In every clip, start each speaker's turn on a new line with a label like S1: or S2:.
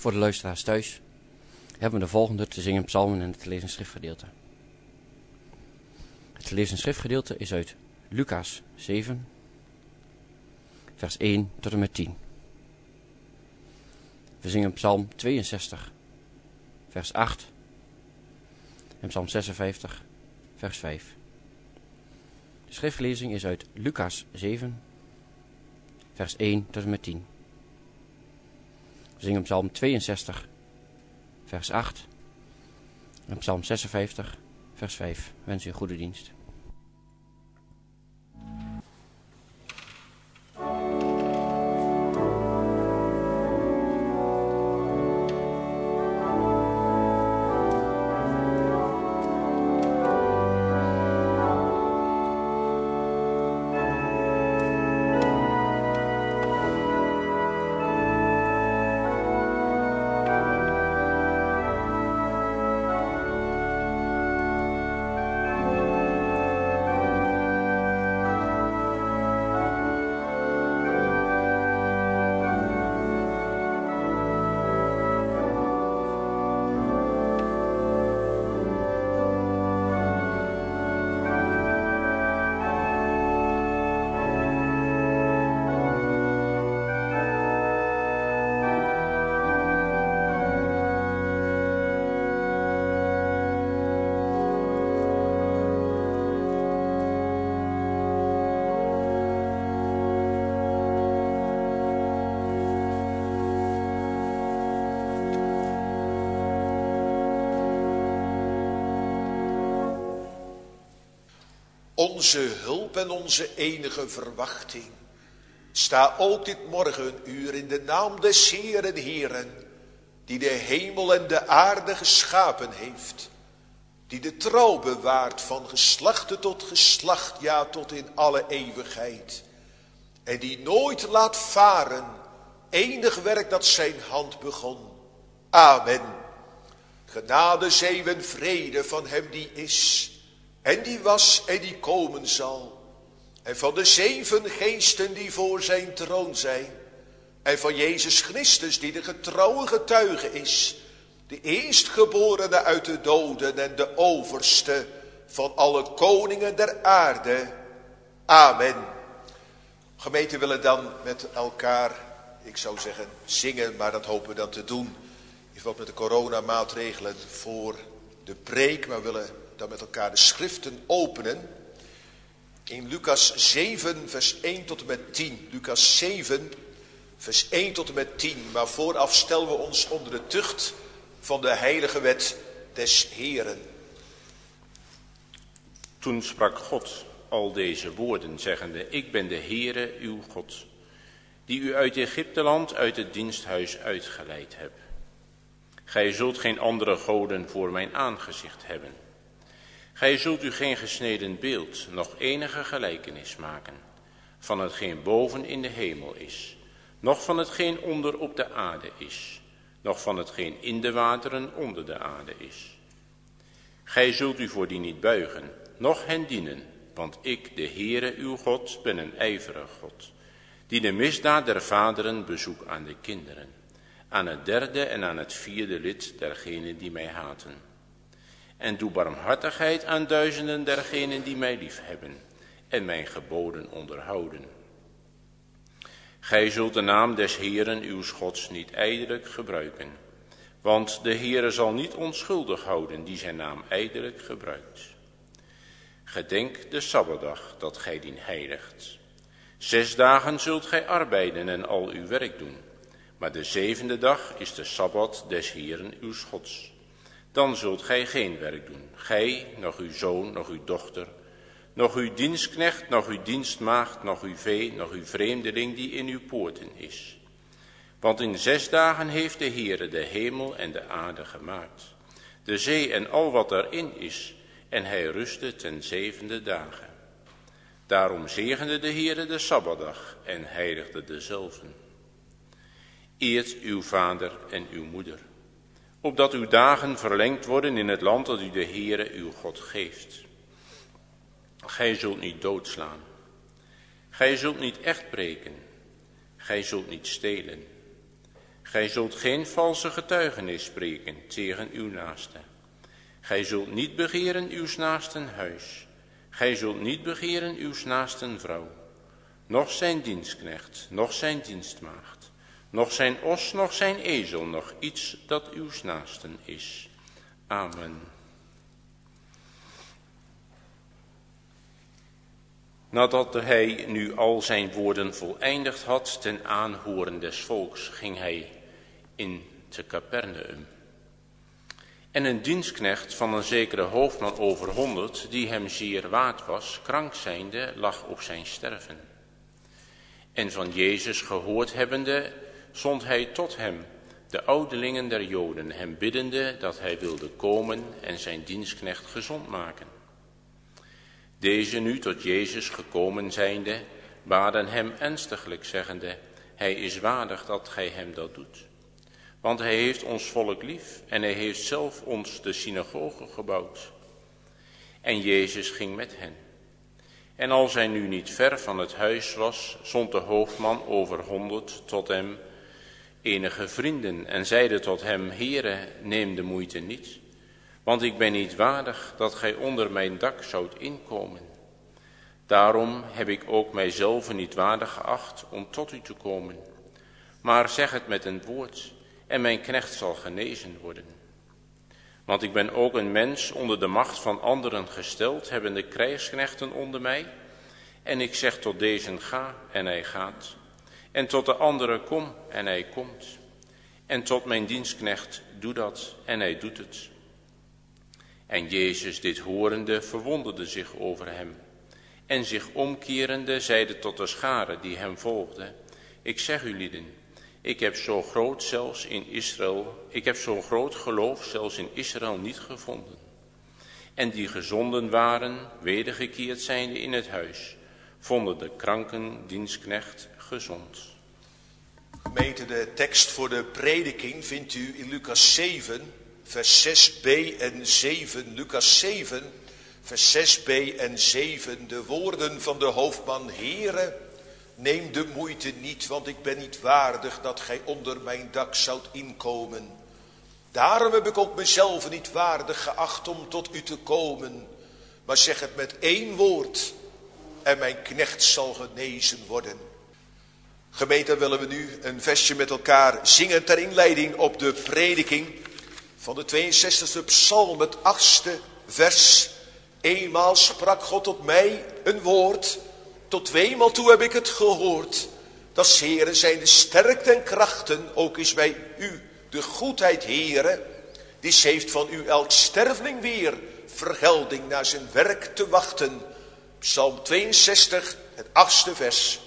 S1: Voor de luisteraars thuis hebben we de volgende te zingen psalmen en het te lezen schriftgedeelte. Het te lezen schriftgedeelte is uit Lucas 7, vers 1 tot en met 10. We zingen psalm 62, vers 8 en psalm 56, vers 5. De schriftlezing is uit Lucas 7, vers 1 tot en met 10. We zingen psalm 62, vers 8 en psalm 56, vers 5. Wens u een goede dienst.
S2: Onze hulp en onze enige verwachting. Sta ook dit morgenuur in de naam des Heeren Heeren, die de hemel en de aarde geschapen heeft, die de trouw bewaart van geslachte tot geslacht, ja tot in alle eeuwigheid, en die nooit laat varen enig werk dat zijn hand begon. Amen. Genade, zegen en vrede van hem die is, en die was en die komen zal. En van de 7 geesten die voor zijn troon zijn. En van Jezus Christus die de getrouwe getuige is. De eerstgeborene uit de doden en de overste van alle koningen der aarde. Amen. Gemeente willen dan met elkaar, ik zou zeggen zingen, maar dat hopen we dan te doen. In verband met de coronamaatregelen voor de preek, maar we willen dan met elkaar de schriften openen. In Lucas 7 vers 1 tot en met 10. Lucas 7 vers 1 tot en met 10. Maar vooraf stellen we ons onder de tucht van de heilige wet des Heeren.
S3: Toen sprak God al deze woorden, zeggende: Ik ben de Heere uw God, die u uit Egypteland, uit het diensthuis uitgeleid heb. Gij zult geen andere goden voor mijn aangezicht hebben. Gij zult u geen gesneden beeld, noch enige gelijkenis maken, van hetgeen boven in de hemel is, noch van hetgeen onder op de aarde is, noch van hetgeen in de wateren onder de aarde is. Gij zult u voor die niet buigen, noch hen dienen, want ik, de Heere uw God, ben een ijverig God, die de misdaad der vaderen bezoek aan de kinderen, aan het 3e en aan het 4e lid dergenen die mij haten. En doe barmhartigheid aan duizenden dergenen die mij lief hebben en mijn geboden onderhouden. Gij zult de naam des Heeren uw Gods niet ijdelijk gebruiken, want de Heere zal niet onschuldig houden die zijn naam ijdelijk gebruikt. Gedenk de Sabbatdag dat gij dien heiligt. 6 dagen zult gij arbeiden en al uw werk doen, maar de 7e dag is de Sabbat des Heeren uw Gods. Dan zult gij geen werk doen, gij, noch uw zoon, noch uw dochter, noch uw dienstknecht, noch uw dienstmaagd, noch uw vee, noch uw vreemdeling die in uw poorten is. Want in 6 dagen heeft de Heere de hemel en de aarde gemaakt, de zee en al wat daarin is, en hij rustte ten 7e dagen. Daarom zegende de Heere de Sabbatdag en heiligde dezelve. Eert uw vader en uw moeder, opdat uw dagen verlengd worden in het land dat u de Heere uw God geeft. Gij zult niet doodslaan. Gij zult niet echt breken. Gij zult niet stelen. Gij zult geen valse getuigenis spreken tegen uw naaste. Gij zult niet begeren uws naasten huis. Gij zult niet begeren uws naasten vrouw. Noch zijn dienstknecht, noch zijn dienstmaagd. Noch zijn os, noch zijn ezel, noch iets dat uws naasten is. Amen. Nadat hij nu al zijn woorden voleindigd had ten aanhoren des volks, ging hij in te Capernaum. En een dienstknecht van een zekere hoofdman over 100, die hem zeer waard was, krank zijnde, lag op zijn sterven. En van Jezus gehoord hebbende, zond hij tot hem de ouderlingen der Joden, hem biddende dat hij wilde komen en zijn dienstknecht gezond maken. Deze nu tot Jezus gekomen zijnde, baden hem ernstiglijk zeggende, hij is waardig dat gij hem dat doet. Want hij heeft ons volk lief en hij heeft zelf ons de synagoge gebouwd. En Jezus ging met hen. En als hij nu niet ver van het huis was, zond de hoofdman over 100 tot hem enige vrienden en zeide tot hem, Heere, neem de moeite niet, want ik ben niet waardig dat gij onder mijn dak zoudt inkomen. Daarom heb ik ook mijzelf niet waardig geacht om tot u te komen. Maar zeg het met een woord en mijn knecht zal genezen worden. Want ik ben ook een mens onder de macht van anderen gesteld, hebbende krijgsknechten onder mij. En ik zeg tot deze ga en hij gaat. En tot de andere kom en hij komt. En tot mijn dienstknecht doe dat en hij doet het. En Jezus dit horende verwonderde zich over hem. En zich omkerende zeide tot de schare die hem volgde, ik zeg u lieden, ik heb zo'n groot geloof zelfs in Israël niet gevonden. En die gezonden waren, wedergekeerd zijnde in het huis, vonden de kranken dienstknecht gezond.
S2: Gemeente, de tekst voor de prediking vindt u in Lucas 7, vers 6b en 7. Lucas 7, vers 6b en 7. De woorden van de hoofdman, Heere, neem de moeite niet, want ik ben niet waardig dat gij onder mijn dak zoudt inkomen. Daarom heb ik ook mezelf niet waardig geacht om tot u te komen. Maar zeg het met één woord en mijn knecht zal genezen worden. Gemeente, willen we nu een versje met elkaar zingen ter inleiding op de prediking van de 62e psalm, het 8e vers. Eenmaal sprak God tot mij een woord, tot tweemaal toe heb ik het gehoord. Dat Heere zijn de sterkte en krachten, ook is bij u de goedheid, Heere. Die heeft van u elk sterveling weer vergelding naar zijn werk te wachten. Psalm 62, het 8e vers.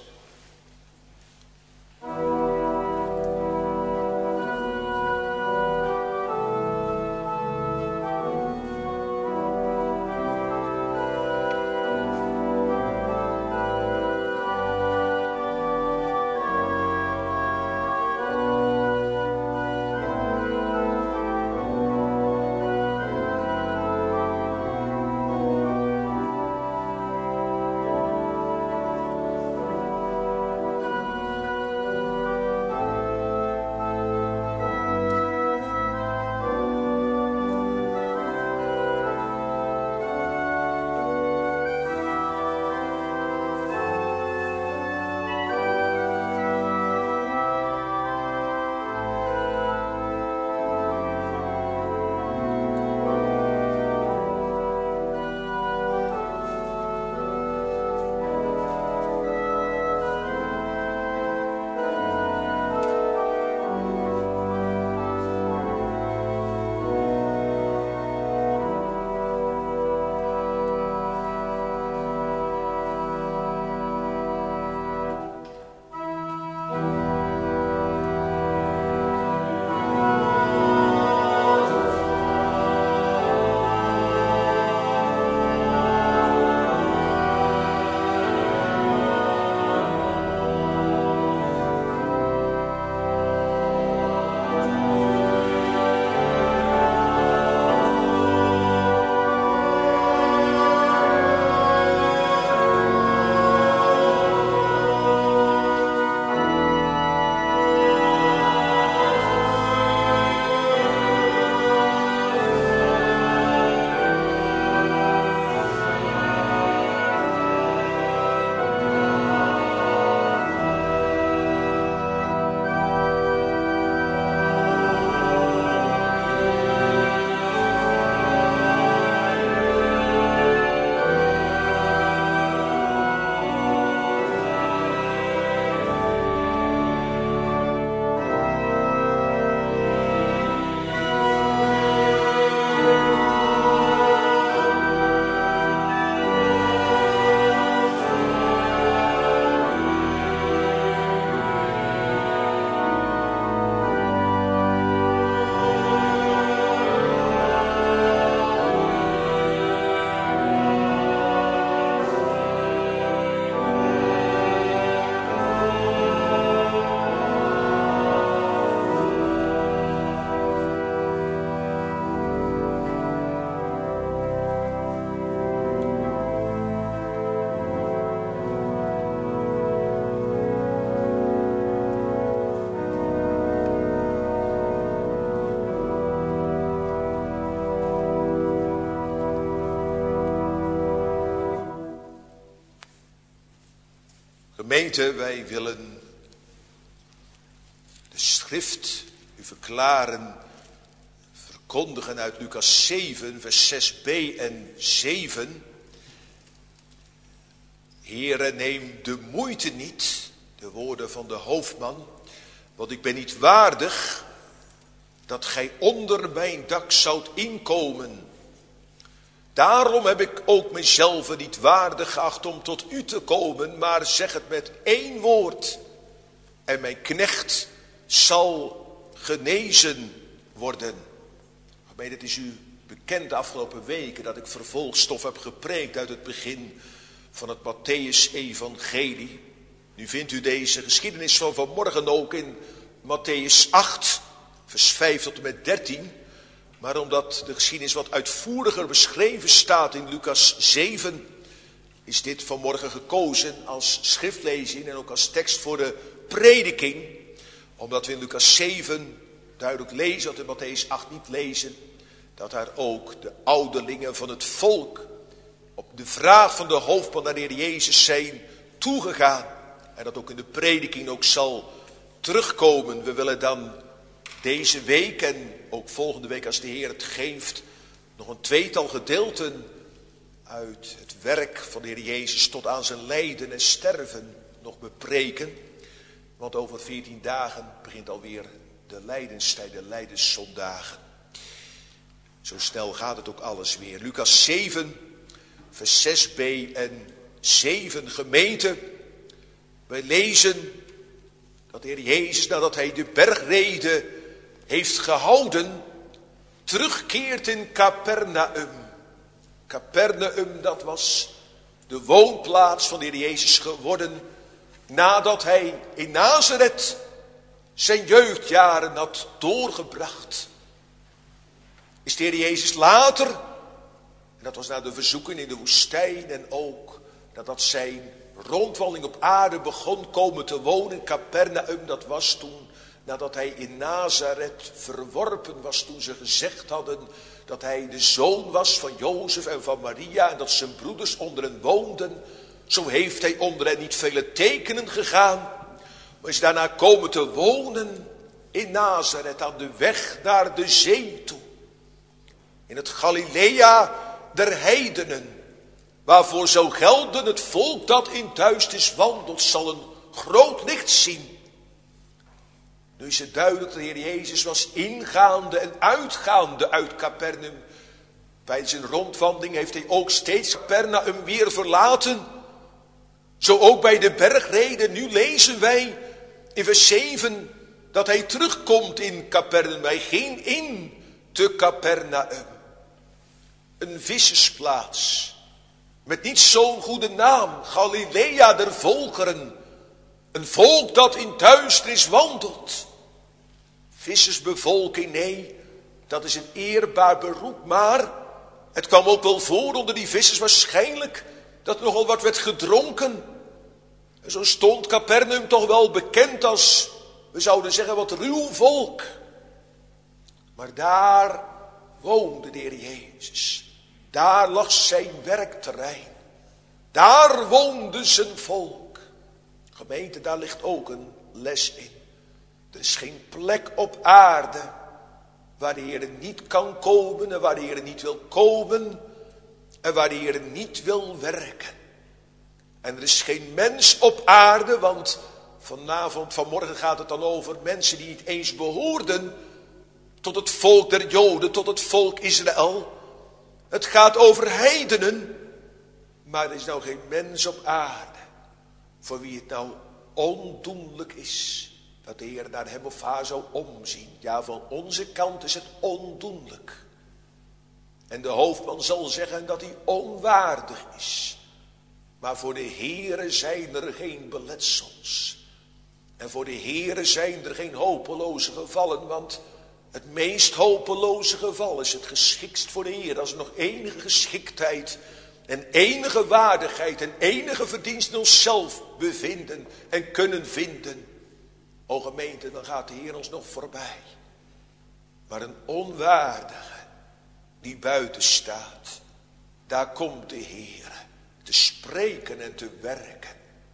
S2: Gemeente, wij willen de schrift u verklaren, verkondigen uit Lucas 7, vers 6b en 7. Heere, neem de moeite niet, de woorden van de hoofdman, want ik ben niet waardig dat gij onder mijn dak zoudt inkomen. Daarom heb ik ook mezelf niet waardig geacht om tot u te komen, maar zeg het met één woord en mijn knecht zal genezen worden. Gemeente, het is u bekend de afgelopen weken dat ik vervolgstof heb gepreekt uit het begin van het Mattheüs-evangelie. Nu vindt u deze geschiedenis van vanmorgen ook in Mattheüs 8, vers 5 tot en met 13. Maar omdat de geschiedenis wat uitvoeriger beschreven staat in Lucas 7, is dit vanmorgen gekozen als schriftlezing en ook als tekst voor de prediking. Omdat we in Lucas 7 duidelijk lezen, dat we in Mattheüs 8 niet lezen, dat daar ook de ouderlingen van het volk op de vraag van de hoofdman naar de Heer Jezus zijn toegegaan. En dat ook in de prediking ook zal terugkomen. We willen dan deze week en ook volgende week als de Heer het geeft, nog een tweetal gedeelten uit het werk van de Heer Jezus tot aan zijn lijden en sterven nog bepreken. Want over 14 dagen begint alweer de lijdenstijd, de lijdenszondagen. Zo snel gaat het ook alles weer. Lucas 7, vers 6b en 7. Gemeente, wij lezen dat de Heer Jezus, nadat hij de bergrede heeft gehouden, terugkeert in Capernaum. Capernaum, dat was de woonplaats van de Heer Jezus geworden, nadat hij in Nazareth zijn jeugdjaren had doorgebracht. Is de Heer Jezus later, en dat was na de verzoeking in de woestijn en ook nadat zijn rondwandeling op aarde begon komen te wonen in Capernaum, dat was toen nadat hij in Nazareth verworpen was, toen ze gezegd hadden dat hij de zoon was van Jozef en van Maria en dat zijn broeders onder hen woonden. Zo heeft hij onder hen niet vele tekenen gegaan, maar is daarna komen te wonen in Nazareth aan de weg naar de zee toe. In het Galilea der heidenen, waarvoor zou gelden het volk dat in duisternis wandelt, zal een groot licht zien. Nu is het duidelijk dat de Heer Jezus was ingaande en uitgaande uit Capernaum. Bij zijn rondwandeling heeft hij ook steeds Capernaum weer verlaten. Zo ook bij de bergrede. Nu lezen wij in vers 7 dat hij terugkomt in Capernaum. Hij ging in te Capernaum. Een vissersplaats. Met niet zo'n goede naam. Galilea der volkeren. Een volk dat in duisternis wandelt. Vissersbevolking, nee, dat is een eerbaar beroep. Maar het kwam ook wel voor onder die vissers waarschijnlijk dat er nogal wat werd gedronken. En zo stond Capernaum toch wel bekend als, we zouden zeggen, wat ruw volk. Maar daar woonde de Heer Jezus. Daar lag zijn werkterrein. Daar woonde zijn volk. Gemeente, daar ligt ook een les in. Er is geen plek op aarde waar de Heer niet kan komen en waar de Heer niet wil komen en waar de Heer niet wil werken. En er is geen mens op aarde, want vanmorgen gaat het dan over mensen die niet eens behoorden tot het volk der Joden, tot het volk Israël. Het gaat over heidenen, maar er is nou geen mens op aarde voor wie het nou ondoenlijk is dat de Heer naar hem of haar zou omzien. Ja, van onze kant is het ondoenlijk. En de hoofdman zal zeggen dat hij onwaardig is. Maar voor de Heere zijn er geen beletsels. En voor de Heere zijn er geen hopeloze gevallen. Want het meest hopeloze geval is het geschiktst voor de Heer. Als er nog enige geschiktheid en enige waardigheid en enige verdienst in onszelf bevinden en kunnen vinden. O gemeente, dan gaat de Heer ons nog voorbij. Maar een onwaardige die buiten staat, daar komt de Heer te spreken en te werken.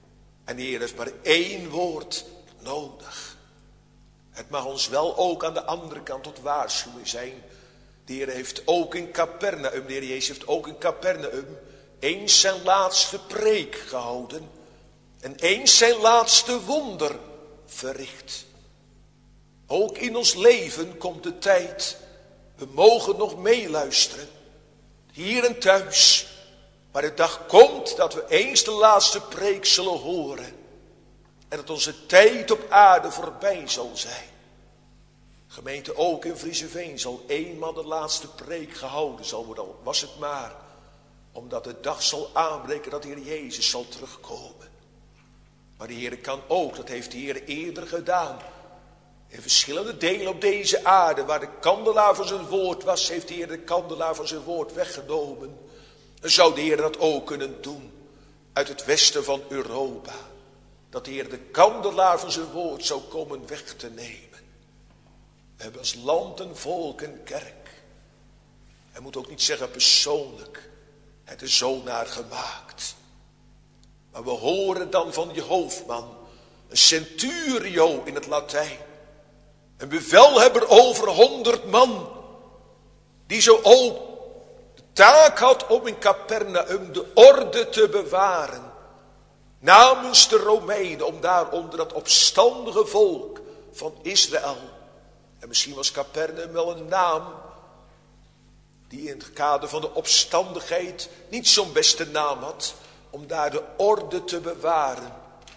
S2: En de Heer heeft maar één woord nodig. Het mag ons wel ook aan de andere kant tot waarschuwing zijn. De Heer heeft ook in Capernaum, de Heer Jezus heeft ook in Capernaum eens zijn laatste preek gehouden. En eens zijn laatste wonder verricht. Ook in ons leven komt de tijd. We mogen nog meeluisteren. Hier en thuis. Maar de dag komt dat we eens de laatste preek zullen horen. En dat onze tijd op aarde voorbij zal zijn. Gemeente, ook in Vriezeveen zal eenmaal de laatste preek gehouden zal worden. Al was het maar omdat de dag zal aanbreken dat de Heer Jezus zal terugkomen. Maar de Heer kan ook, dat heeft de Heer eerder gedaan. In verschillende delen op deze aarde, waar de kandelaar van zijn woord was, heeft de Heer de kandelaar van zijn woord weggenomen. En zou de Heer dat ook kunnen doen uit het westen van Europa. Dat de Heer de kandelaar van zijn woord zou komen weg te nemen. We hebben als land en volk en kerk. Hij moet ook niet zeggen persoonlijk. Het is zo naar gemaakt. Maar we horen dan van je hoofdman. Een centurio in het Latijn. Een bevelhebber over 100 man. Die zo ook de taak had om in Capernaum de orde te bewaren. Namens de Romeinen. Om daar onder dat opstandige volk van Israël. En misschien was Capernaum wel een naam. Die in het kader van de opstandigheid niet zo'n beste naam had. Om daar de orde te bewaren.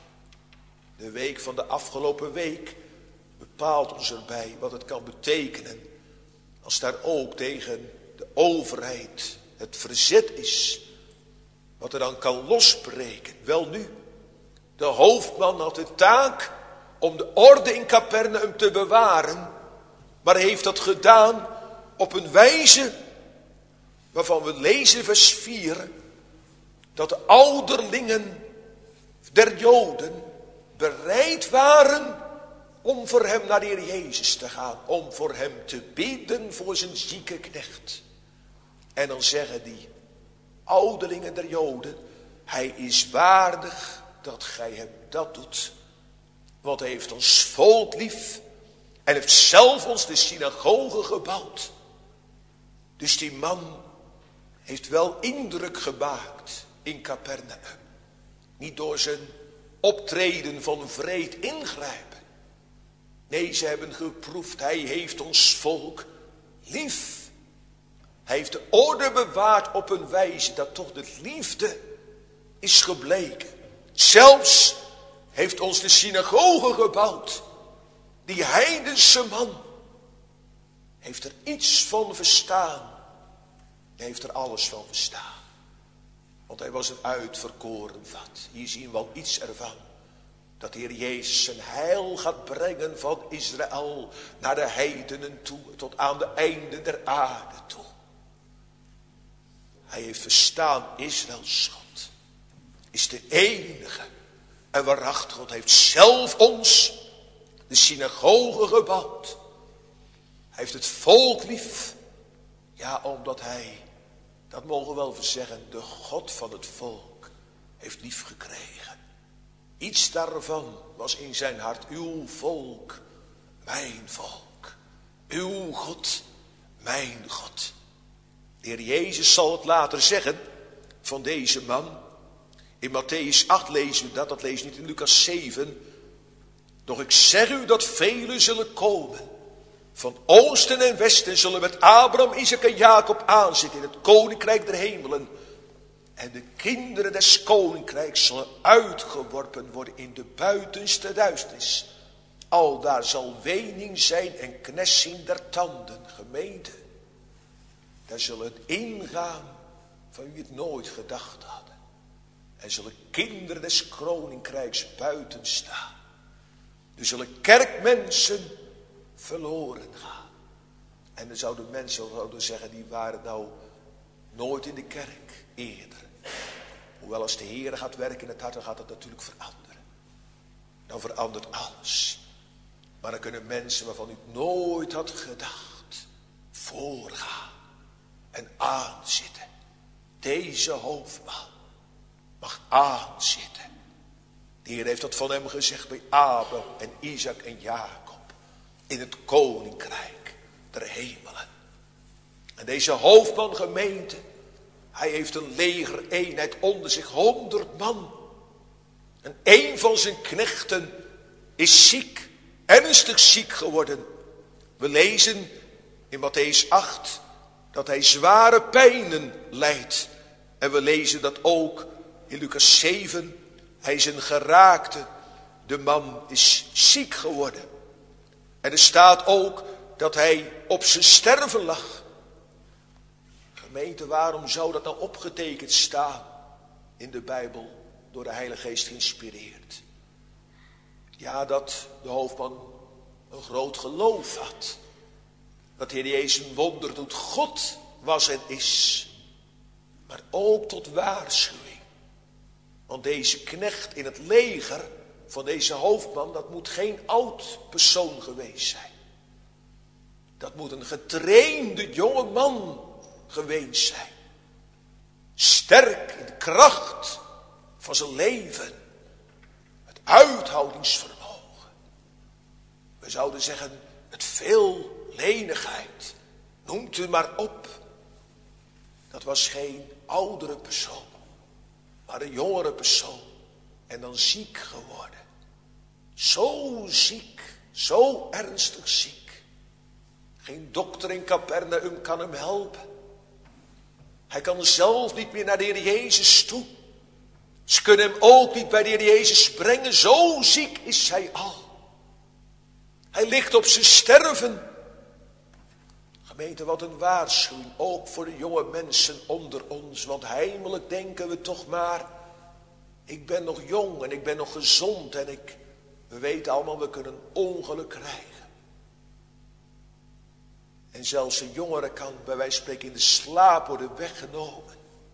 S2: De week van de afgelopen week bepaalt ons erbij wat het kan betekenen. Als daar ook tegen de overheid het verzet is. Wat er dan kan losbreken. Wel nu, de hoofdman had de taak om de orde in Capernaum te bewaren. Maar hij heeft dat gedaan op een wijze waarvan we lezen vers 4. Dat de ouderlingen der Joden bereid waren om voor hem naar de Heer Jezus te gaan. Om voor hem te bidden voor zijn zieke knecht. En dan zeggen die ouderlingen der Joden. Hij is waardig dat gij hem dat doet. Want hij heeft ons volk lief. En heeft zelf ons de synagoge gebouwd. Dus die man heeft wel indruk gemaakt in Capernaum. Niet door zijn optreden van vreed ingrijpen. Nee, ze hebben geproefd. Hij heeft ons volk lief. Hij heeft de orde bewaard op een wijze dat toch de liefde is gebleken. Zelfs heeft ons de synagoge gebouwd. Die heidense man heeft er iets van verstaan. Hij heeft er alles van verstaan. Want hij was een uitverkoren vat. Hier zien we al iets ervan. Dat de Heer Jezus zijn heil gaat brengen van Israël naar de heidenen toe. Tot aan de einde der aarde toe. Hij heeft verstaan, Israëls God is de enige en waarachtig God. Heeft zelf ons de synagoge gebouwd. Hij heeft het volk lief. Ja, omdat hij, dat mogen we wel zeggen, de God van het volk heeft lief gekregen. Iets daarvan was in zijn hart. Uw volk, mijn volk. Uw God, mijn God. De Heer Jezus zal het later zeggen van deze man. In Matthäus 8 lezen we dat lees je niet in Lucas 7. Doch ik zeg u dat velen zullen komen. Van oosten en westen zullen met Abraham, Isaac en Jacob aanzitten in het koninkrijk der hemelen. En de kinderen des koninkrijks zullen uitgeworpen worden in de buitenste duisternis. Aldaar zal wening zijn en knessing der tanden, gemeente. Daar zullen ingaan van wie het nooit gedacht hadden. En zullen kinderen des koninkrijks buiten staan. Er zullen kerkmensen verloren gaan. En dan zouden mensen zeggen, die waren nou nooit in de kerk eerder. Hoewel als de Heer gaat werken in het hart, dan gaat het natuurlijk veranderen. Dan verandert alles. Maar dan kunnen mensen waarvan u het nooit had gedacht, voorgaan en aanzitten. Deze hoofdman mag aanzitten De Heer heeft dat van hem gezegd bij Abraham en Isaac en Jacob. In het koninkrijk der hemelen. En deze hoofdman gemeente, hij heeft een legereenheid onder zich, 100 man. En een van zijn knechten is ziek, ernstig ziek geworden. We lezen in Mattheüs 8 dat hij zware pijnen lijdt. En we lezen dat ook in Lucas 7. Hij is een geraakte. De man is ziek geworden. En er staat ook dat hij op zijn sterven lag. Gemeente, waarom zou dat nou opgetekend staan in de Bijbel, door de Heilige Geest geïnspireerd? Ja, dat de hoofdman een groot geloof had. Dat de Heer Jezus een wonder doet. God was en is. Maar ook tot waarschuwing. Want deze knecht in het leger van deze hoofdman, dat moet geen oud persoon geweest zijn. Dat moet een getrainde jonge man geweest zijn. Sterk in de kracht van zijn leven. Het uithoudingsvermogen. We zouden zeggen, het veellenigheid. Noemt u maar op. Dat was geen oudere persoon. Maar een jongere persoon. En dan ziek geworden. Zo ziek. Zo ernstig ziek. Geen dokter in Capernaum kan hem helpen. Hij kan zelf niet meer naar de Heer Jezus toe. Ze kunnen hem ook niet bij de Heer Jezus brengen. Zo ziek is hij al. Hij ligt op zijn sterven. Gemeente, wat een waarschuwing. Ook voor de jonge mensen onder ons. Want heimelijk denken we toch maar. Ik ben nog jong en ik ben nog gezond. En we weten allemaal, we kunnen een ongeluk krijgen. En zelfs een jongere kan bij wijze van spreken in de slaap worden weggenomen.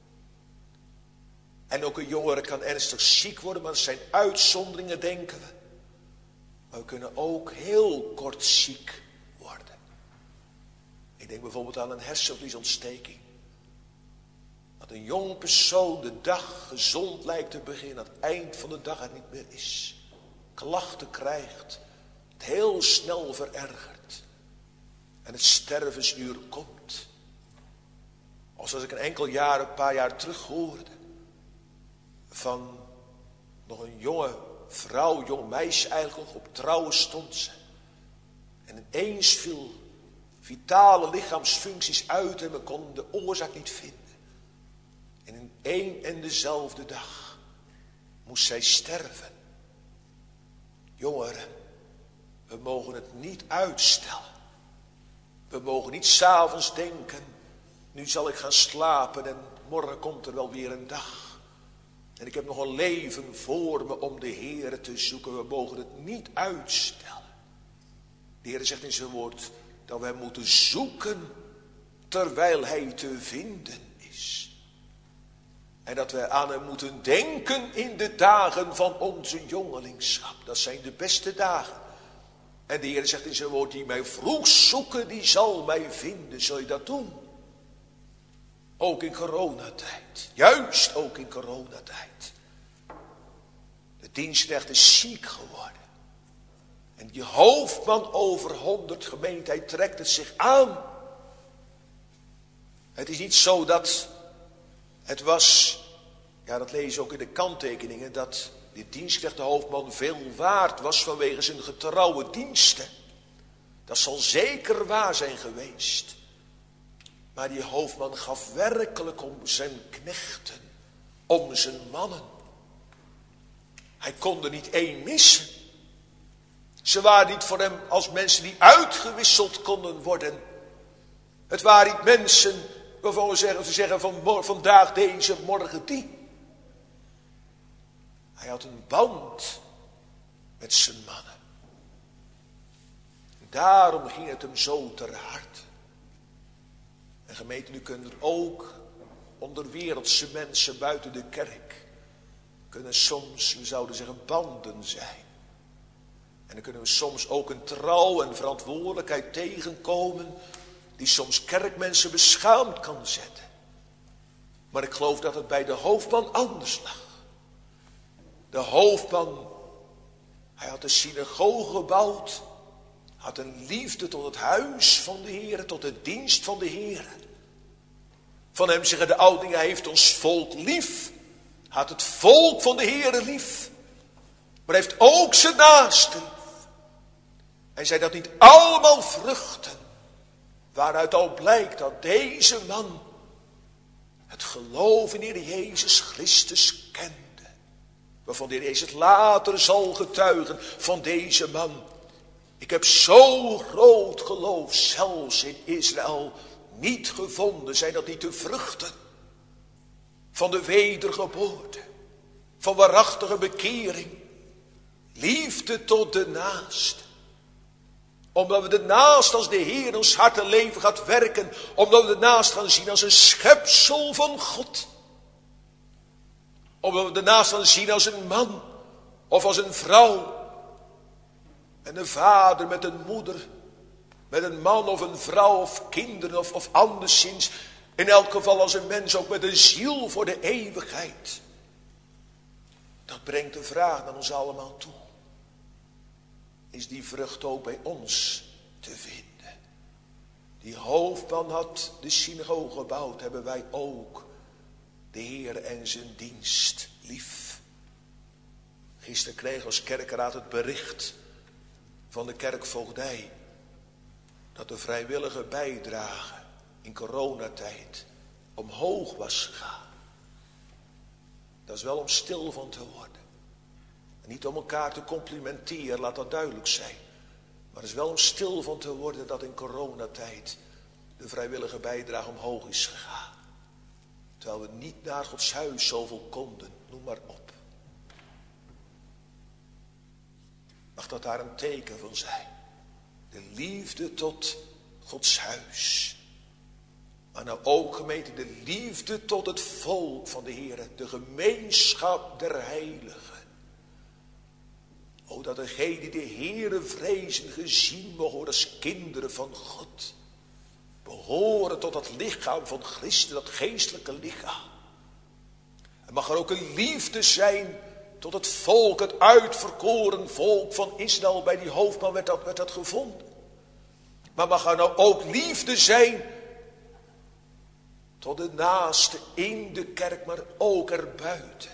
S2: En ook een jongere kan ernstig ziek worden, maar dat zijn uitzonderingen, denken we. Maar we kunnen ook heel kort ziek worden. Ik denk bijvoorbeeld aan een hersenvliesontsteking. Dat een jong persoon de dag gezond lijkt te beginnen, aan het eind van de dag het niet meer is. Klachten krijgt, het heel snel verergert. En het stervensuur komt. Als ik een paar jaar terug hoorde. Van nog een jonge vrouw, jong meisje eigenlijk nog, op trouwen stond ze. En ineens viel vitale lichaamsfuncties uit en we konden de oorzaak niet vinden. En in één en dezelfde dag moest zij sterven. Jongeren, we mogen het niet uitstellen. We mogen niet 's avonds denken, nu zal ik gaan slapen en morgen komt er wel weer een dag. En ik heb nog een leven voor me om de Heere te zoeken. We mogen het niet uitstellen. De Heere zegt in zijn woord dat wij moeten zoeken terwijl hij te vinden is. En dat wij aan hem moeten denken in de dagen van onze jongelingschap. Dat zijn de beste dagen. En de Heer zegt in zijn woord, die mij vroeg zoeken, die zal mij vinden. Zul je dat doen? Ook in coronatijd. Juist ook in coronatijd. De dienstknecht is ziek geworden. En die hoofdman over 100 gemeenten, hij trekt het zich aan. Het is niet zo dat het was, ja dat lees je ook in de kanttekeningen, dat die dienstknecht, de hoofdman, veel waard was vanwege zijn getrouwe diensten. Dat zal zeker waar zijn geweest. Maar die hoofdman gaf werkelijk om zijn knechten, om zijn mannen. Hij kon er niet één missen. Ze waren niet voor hem als mensen die uitgewisseld konden worden. Het waren niet mensen waarvan we zeggen van vandaag deze, morgen die. Hij had een band met zijn mannen. Daarom ging het hem zo ter harte. En gemeente, nu kunnen er ook onder wereldse mensen buiten de kerk, kunnen soms, we zouden zeggen, banden zijn. En dan kunnen we soms ook een trouw en verantwoordelijkheid tegenkomen, die soms kerkmensen beschaamd kan zetten. Maar ik geloof dat het bij de hoofdman anders lag. De hoofdman, hij had de synagoge gebouwd. Had een liefde tot het huis van de Heer, tot de dienst van de Heer. Van hem zeggen de oudingen, hij heeft ons volk lief. Had het volk van de Heer lief. Maar hij heeft ook zijn naasten lief. Hij zei dat niet allemaal vruchten. Waaruit al blijkt dat deze man het geloof in de Heer Jezus Christus kende. Waarvan de Heer Jezus later zal getuigen van deze man. Ik heb zo groot geloof zelfs in Israël niet gevonden. Zijn dat niet de vruchten van de wedergeboorte, van waarachtige bekering, liefde tot de naaste. Omdat we de naast als de Heer in ons hart en leven gaat werken. Omdat we de naast gaan zien als een schepsel van God. Omdat we de naast gaan zien als een man of als een vrouw. En een vader met een moeder, met een man of een vrouw of kinderen of anderszins. In elk geval als een mens ook met een ziel voor de eeuwigheid. Dat brengt de vraag naar ons allemaal toe. Is die vrucht ook bij ons te vinden? Die hoofdman had de synagoge gebouwd, hebben wij ook de Heer en zijn dienst lief. Gisteren kreeg als kerkenraad het bericht van de kerkvoogdij dat de vrijwillige bijdrage in coronatijd omhoog was gegaan. Dat is wel om stil van te worden. En niet om elkaar te complimenteren, laat dat duidelijk zijn. Maar het is wel om stil van te worden dat in coronatijd de vrijwillige bijdrage omhoog is gegaan. Terwijl we niet naar Gods huis zoveel konden, noem maar op. Mag dat daar een teken van zijn. De liefde tot Gods huis. Maar nou ook gemeente de liefde tot het volk van de Heer. De gemeenschap der heiligen. O dat degenen die de Heere vrezen gezien mogen worden als kinderen van God. Behoren tot het lichaam van Christus, dat geestelijke lichaam. En mag er ook een liefde zijn tot het volk, het uitverkoren volk van Israël. Bij die hoofdman werd dat gevonden. Maar mag er nou ook liefde zijn tot de naaste in de kerk, maar ook erbuiten.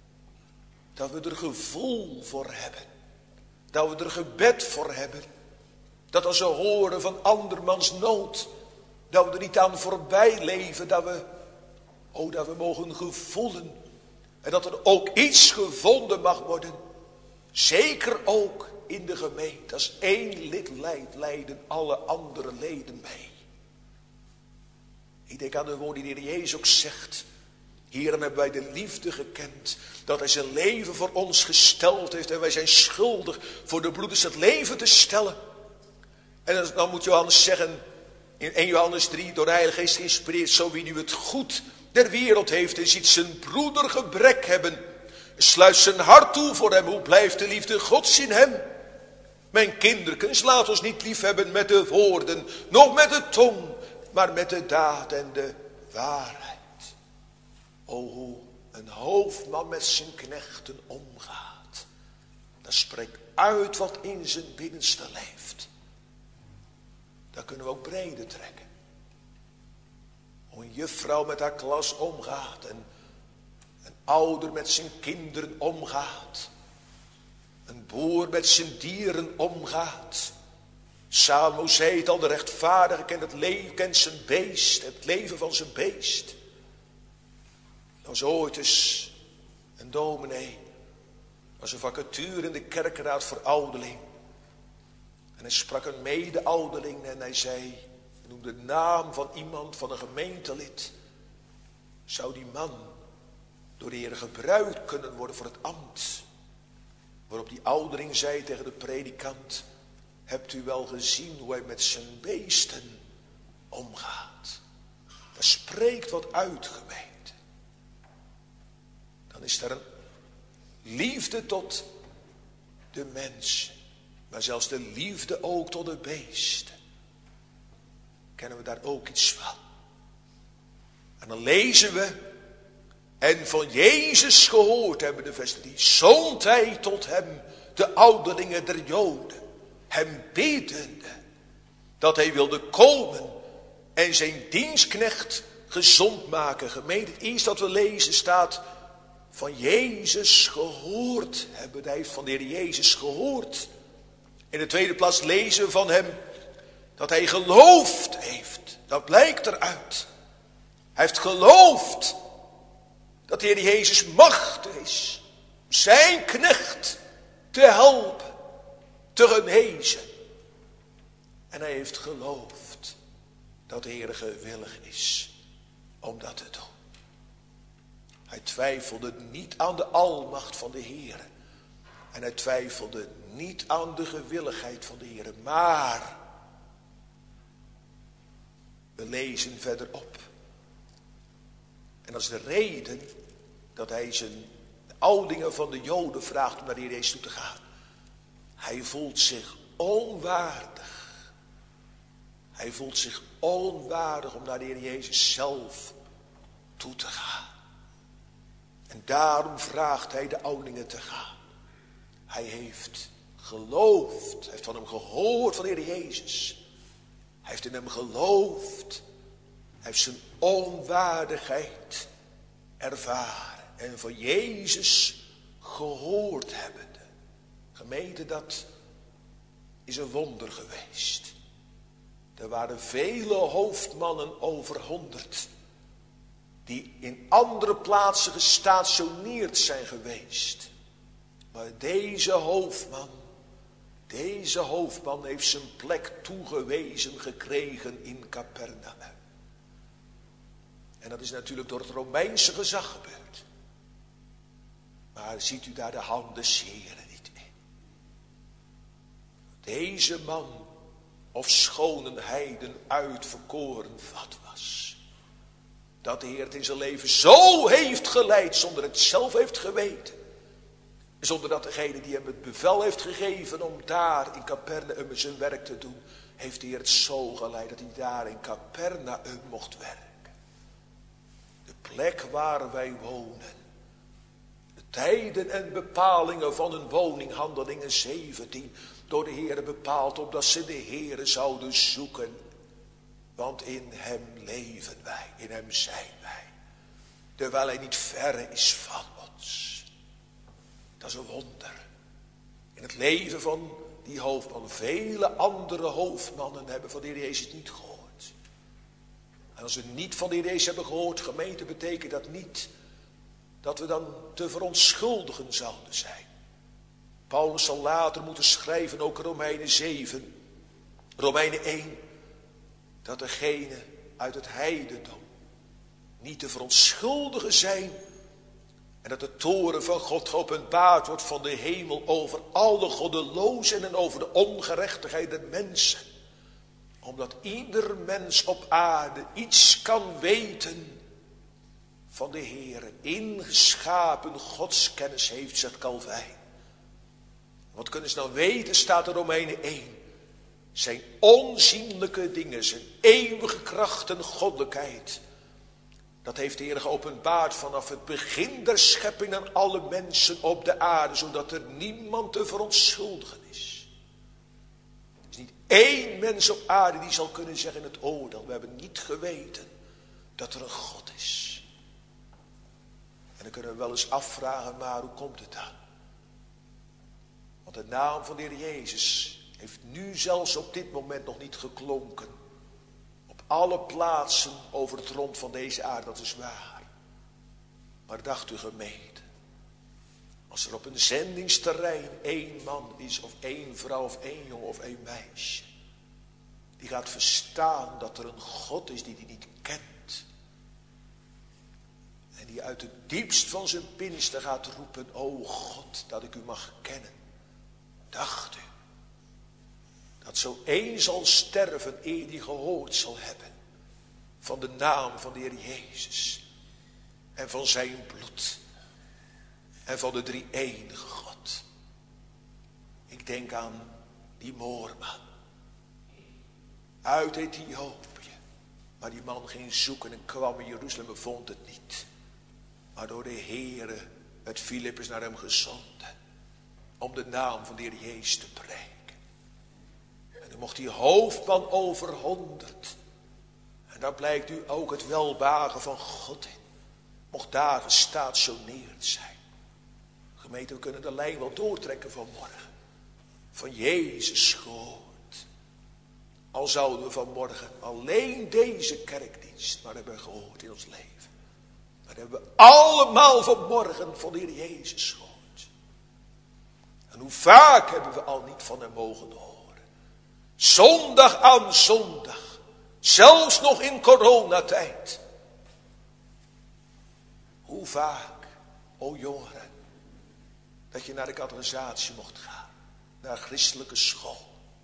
S2: Dat we er gevoel voor hebben. Dat we er gebed voor hebben. Dat als we horen van andermans nood, dat we er niet aan voorbij leven. Dat we mogen gevoelen. En dat er ook iets gevonden mag worden. Zeker ook in de gemeente. Als één lid lijdt, lijden alle andere leden mee. Ik denk aan de woorden die de Heer Jezus ook zegt. Hierin hebben wij de liefde gekend. Dat hij zijn leven voor ons gesteld heeft. En wij zijn schuldig voor de broeders het leven te stellen. En dan moet Johannes zeggen. In 1 Johannes 3 door de Heilige Geest geïnspireerd. Zo wie nu het goed der wereld heeft. En ziet zijn broeder gebrek hebben. Sluit zijn hart toe voor hem. Hoe blijft de liefde Gods in hem? Mijn kinderkens, laat ons niet lief hebben met de woorden. Nog met de tong. Maar met de daad en de waarheid. O, hoe een hoofdman met zijn knechten omgaat. Dat spreekt uit wat in zijn binnenste leeft. Daar kunnen we ook breder trekken. Hoe een juffrouw met haar klas omgaat. En een ouder met zijn kinderen omgaat. Een boer met zijn dieren omgaat. Salomo zei het al, de rechtvaardige kent het leven, kent zijn beest. Het leven van zijn beest. Er was ooit eens een dominee. Was een vacature in de kerkenraad voor ouderling. En hij sprak een mede-ouderling en hij zei, hij noemde de naam van iemand, van een gemeentelid. Zou die man door de Heer gebruikt kunnen worden voor het ambt? Waarop die ouderling zei tegen de predikant, hebt u wel gezien hoe hij met zijn beesten omgaat? Daar spreekt wat uit, gemeente. Dan is er een liefde tot de mens. Maar zelfs de liefde ook tot de beesten. Kennen we daar ook iets van. En dan lezen we En van Jezus gehoord hebben, de vers 3, zond hij tot hem de ouderlingen der Joden, hem biddende dat hij wilde komen en zijn dienstknecht gezond maken. Gemeente, het eerste dat we lezen staat van Jezus gehoord hebben. Hij heeft van de Heer Jezus gehoord. In de tweede plaats lezen we van hem dat hij geloofd heeft. Dat blijkt eruit. Hij heeft geloofd dat de Heer Jezus machtig is zijn knecht te helpen, te genezen. En hij heeft geloofd dat de Heer gewillig is om dat te doen. Hij twijfelde niet aan de almacht van de Heer. En hij twijfelde niet aan de gewilligheid van de Heer. Maar we lezen verderop. En dat is de reden dat hij zijn oudingen van de Joden vraagt om naar de Heer Jezus toe te gaan. Hij voelt zich onwaardig. Hij voelt zich onwaardig om naar de Heer Jezus zelf toe te gaan. En daarom vraagt hij de ouderlingen te gaan. Hij heeft geloofd. Hij heeft van hem gehoord van de Heer Jezus. Hij heeft in hem geloofd. Hij heeft zijn onwaardigheid ervaren. En van Jezus gehoord hebbende. Gemeente, dat is een wonder geweest. Er waren vele hoofdmannen over 100. Die in andere plaatsen gestationeerd zijn geweest. Maar deze hoofdman heeft zijn plek toegewezen gekregen in Capernaum. En dat is natuurlijk door het Romeinse gezag gebeurd. Maar ziet u daar de hand des Heren niet in? Deze man, ofschoon een heiden uitverkoren vat was, dat de Heer het in zijn leven zo heeft geleid zonder het zelf heeft geweten. Zonder dat degene die hem het bevel heeft gegeven om daar in Capernaum zijn werk te doen, heeft de Heer het zo geleid dat hij daar in Capernaum mocht werken. De plek waar wij wonen. De tijden en bepalingen van een woning, Handelingen 17, door de Heer bepaald opdat ze de Heer zouden zoeken. Want in hem leven wij, in hem zijn wij. Terwijl hij niet verre is van ons. Dat is een wonder. In het leven van die hoofdman. Vele andere hoofdmannen hebben van de Heer Jezus niet gehoord. En als we niet van de Heer Jezus hebben gehoord, gemeente, betekent dat niet dat we dan te verontschuldigen zouden zijn. Paulus zal later moeten schrijven, ook Romeinen 7, Romeinen 1, dat degenen uit het heidendom niet te verontschuldigen zijn. En dat de toren van God geopenbaard wordt van de hemel over alle goddelozen en over de ongerechtigheid der mensen. Omdat ieder mens op aarde iets kan weten van de Heer. Ingeschapen godskennis heeft, zegt Calvijn. Wat kunnen ze nou weten, staat in Romeinen 1. Zijn onzienlijke dingen, zijn eeuwige kracht en goddelijkheid. Dat heeft de Heer geopenbaard vanaf het begin der schepping aan alle mensen op de aarde. Zodat er niemand te verontschuldigen is. Er is niet één mens op aarde die zal kunnen zeggen in het oordeel. We hebben niet geweten dat er een God is. En dan kunnen we wel eens afvragen, maar hoe komt het dan? Want de naam van de Heer Jezus heeft nu zelfs op dit moment nog niet geklonken. Op alle plaatsen over het rond van deze aarde, dat is waar. Maar dacht u gemeente, als er op een zendingsterrein één man is, of één vrouw, of één jongen, of één meisje, die gaat verstaan dat er een God is die hij niet kent. En die uit het diepst van zijn binnenste gaat roepen, o God, dat ik u mag kennen. Dacht u dat zo één zal sterven eer die gehoord zal hebben van de naam van de Heer Jezus en van zijn bloed en van de drie-enige God. Ik denk aan die moorman uit Ethiopië, maar die man ging zoeken en kwam in Jeruzalem en vond het niet. waardoor de Heere met Filippus naar hem gezonden, om de naam van de Heer Jezus te preken. En dan mocht die hoofdman over 100. En daar blijkt nu ook het welbehagen van God in. Mocht daar gestationeerd zijn. Gemeente, we kunnen de lijn wel doortrekken vanmorgen. Van Jezus gehoord. Al zouden we vanmorgen alleen deze kerkdienst maar hebben gehoord in ons leven. Maar hebben we allemaal vanmorgen van de Heer Jezus gehoord. En hoe vaak hebben we al niet van hem mogen horen. Zondag aan zondag. Zelfs nog in coronatijd. Hoe vaak, o jongeren, dat je naar de catechisatie mocht gaan. Naar christelijke school.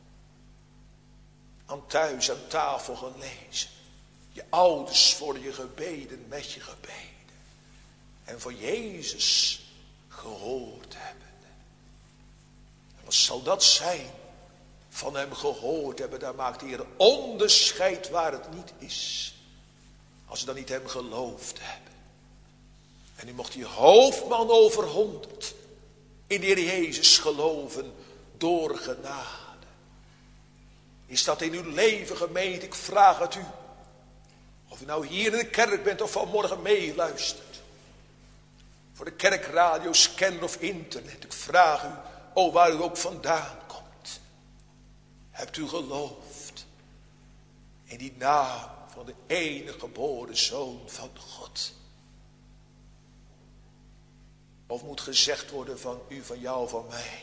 S2: Aan thuis aan tafel gelezen. Je ouders voor je gebeden, met je gebeden. En van Jezus gehoord hebben. En wat zal dat zijn? Van hem gehoord hebben, daar maakt de Heer onderscheid waar het niet is. Als ze dan niet hem geloofd hebben. En u mocht die hoofdman over 100 in de Heer Jezus geloven door genade. Is dat in uw leven, gemeente? Ik vraag het u. Of u nou hier in de kerk bent of vanmorgen meeluistert. Voor de kerkradio, scanner of internet. Ik vraag u, waar u ook vandaan komt. Hebt u geloofd in die naam van de enige geboren Zoon van God? Of moet gezegd worden van u, van jou, van mij?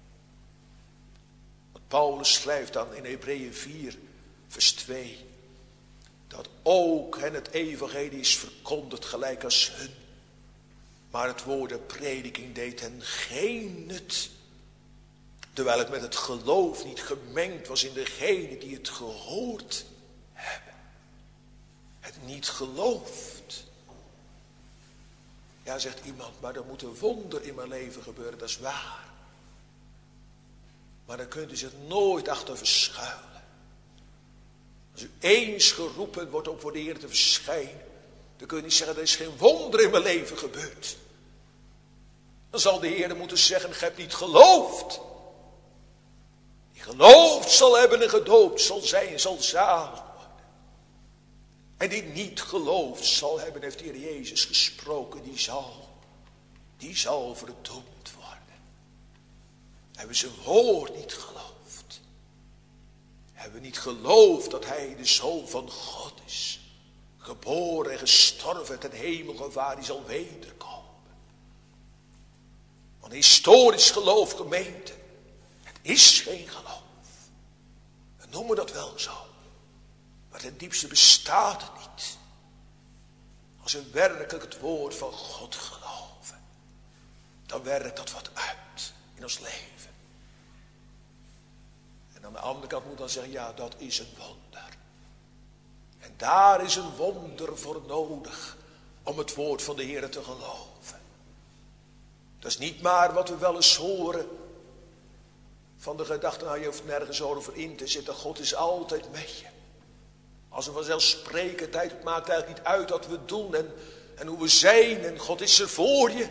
S2: Want Paulus schrijft dan in Hebreeën 4, vers 2. Dat ook hen het evangelie is verkondigd gelijk als hun. Maar het woord der prediking deed hen geen nut. Terwijl het met het geloof niet gemengd was in degenen die het gehoord hebben. Het niet gelooft. Ja, zegt iemand, maar er moet een wonder in mijn leven gebeuren, dat is waar. Maar dan kunt u zich nooit achter verschuilen. Als u eens geroepen wordt om voor de Heer te verschijnen, dan kun je niet zeggen, er is geen wonder in mijn leven gebeurd. Dan zal de Heer moeten zeggen, gij hebt niet geloofd. Die geloofd zal hebben en gedoopt zal zijn, zal zalig worden. En die niet geloofd zal hebben, heeft de Heer Jezus gesproken, die zal verdoemd worden. Hebben ze zijn woord niet geloofd. Hebben we niet geloofd dat hij de Zoon van God is. Geboren en gestorven ten hemel gevaar, die zal wederkomen. Want historisch geloof, gemeente, het is geen geloof. We noemen dat wel zo. Maar ten diepste bestaat het niet. Als we werkelijk het woord van God geloven, dan werkt dat wat uit in ons leven. En aan de andere kant moet dan zeggen, ja, dat is een wonder. En daar is een wonder voor nodig om het woord van de Heer te geloven. Dat is niet maar wat we wel eens horen van de gedachte, nou je hoeft nergens over in te zitten, God is altijd met je. Als een vanzelfsprekendheid, het maakt eigenlijk niet uit wat we doen en hoe we zijn en God is er voor je.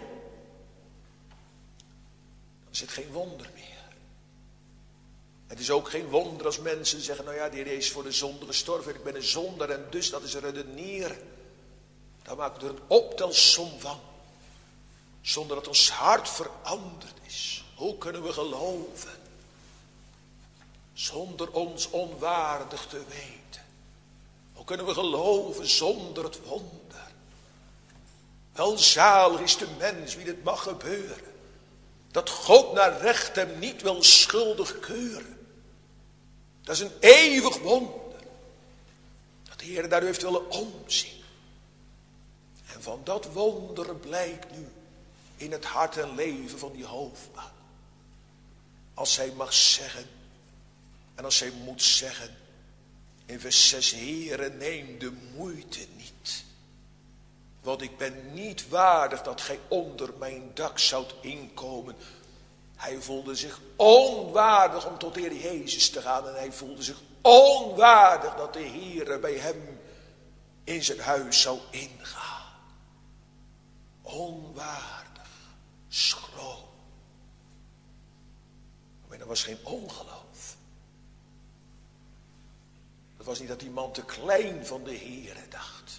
S2: Dan is het geen wonder meer. Het is ook geen wonder als mensen zeggen, nou ja, die Heer is voor de zonde gestorven, ik ben een zondaar en dus dat is redeneren. Daar maken we er een optelsom van. Zonder dat ons hart veranderd is. Hoe kunnen we geloven? Zonder ons onwaardig te weten. Hoe kunnen we geloven zonder het wonder? Welzalig is de mens wie dit mag gebeuren. Dat God naar recht hem niet wil schuldig keuren. Dat is een eeuwig wonder. Dat de Heer daar heeft willen omzien. En van dat wonder blijkt nu in het hart en leven van die hoofdman. Als zij mag zeggen, en als zij moet zeggen, in vers 6, Heere, neem de moeite niet. Want ik ben niet waardig dat gij onder mijn dak zoudt inkomen. Hij voelde zich onwaardig om tot de Heer Jezus te gaan. En hij voelde zich onwaardig dat de Heer bij hem in zijn huis zou ingaan. onwaardig, schroom. Maar dat was geen ongeloof. Het was niet dat die man te klein van de Heere dacht.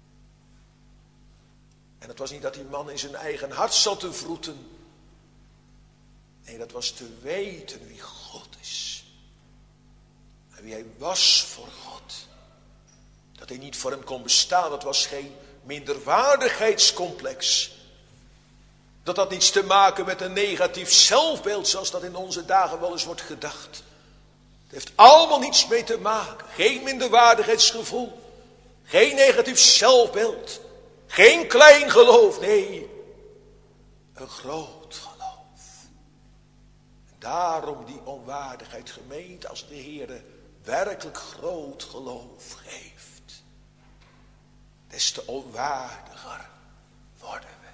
S2: En het was niet dat die man in zijn eigen hart zat te vroeten. Nee, dat was te weten wie God is. En wie hij was voor God. Dat hij niet voor hem kon bestaan, dat was geen minderwaardigheidscomplex. Dat had niets te maken met een negatief zelfbeeld, zoals dat in onze dagen wel eens wordt gedacht. Het heeft allemaal niets mee te maken. Geen minderwaardigheidsgevoel. Geen negatief zelfbeeld. Geen klein geloof. Nee, een groot geloof. En daarom die onwaardigheid, gemeente, als de Heere werkelijk groot geloof geeft. Des te onwaardiger worden we.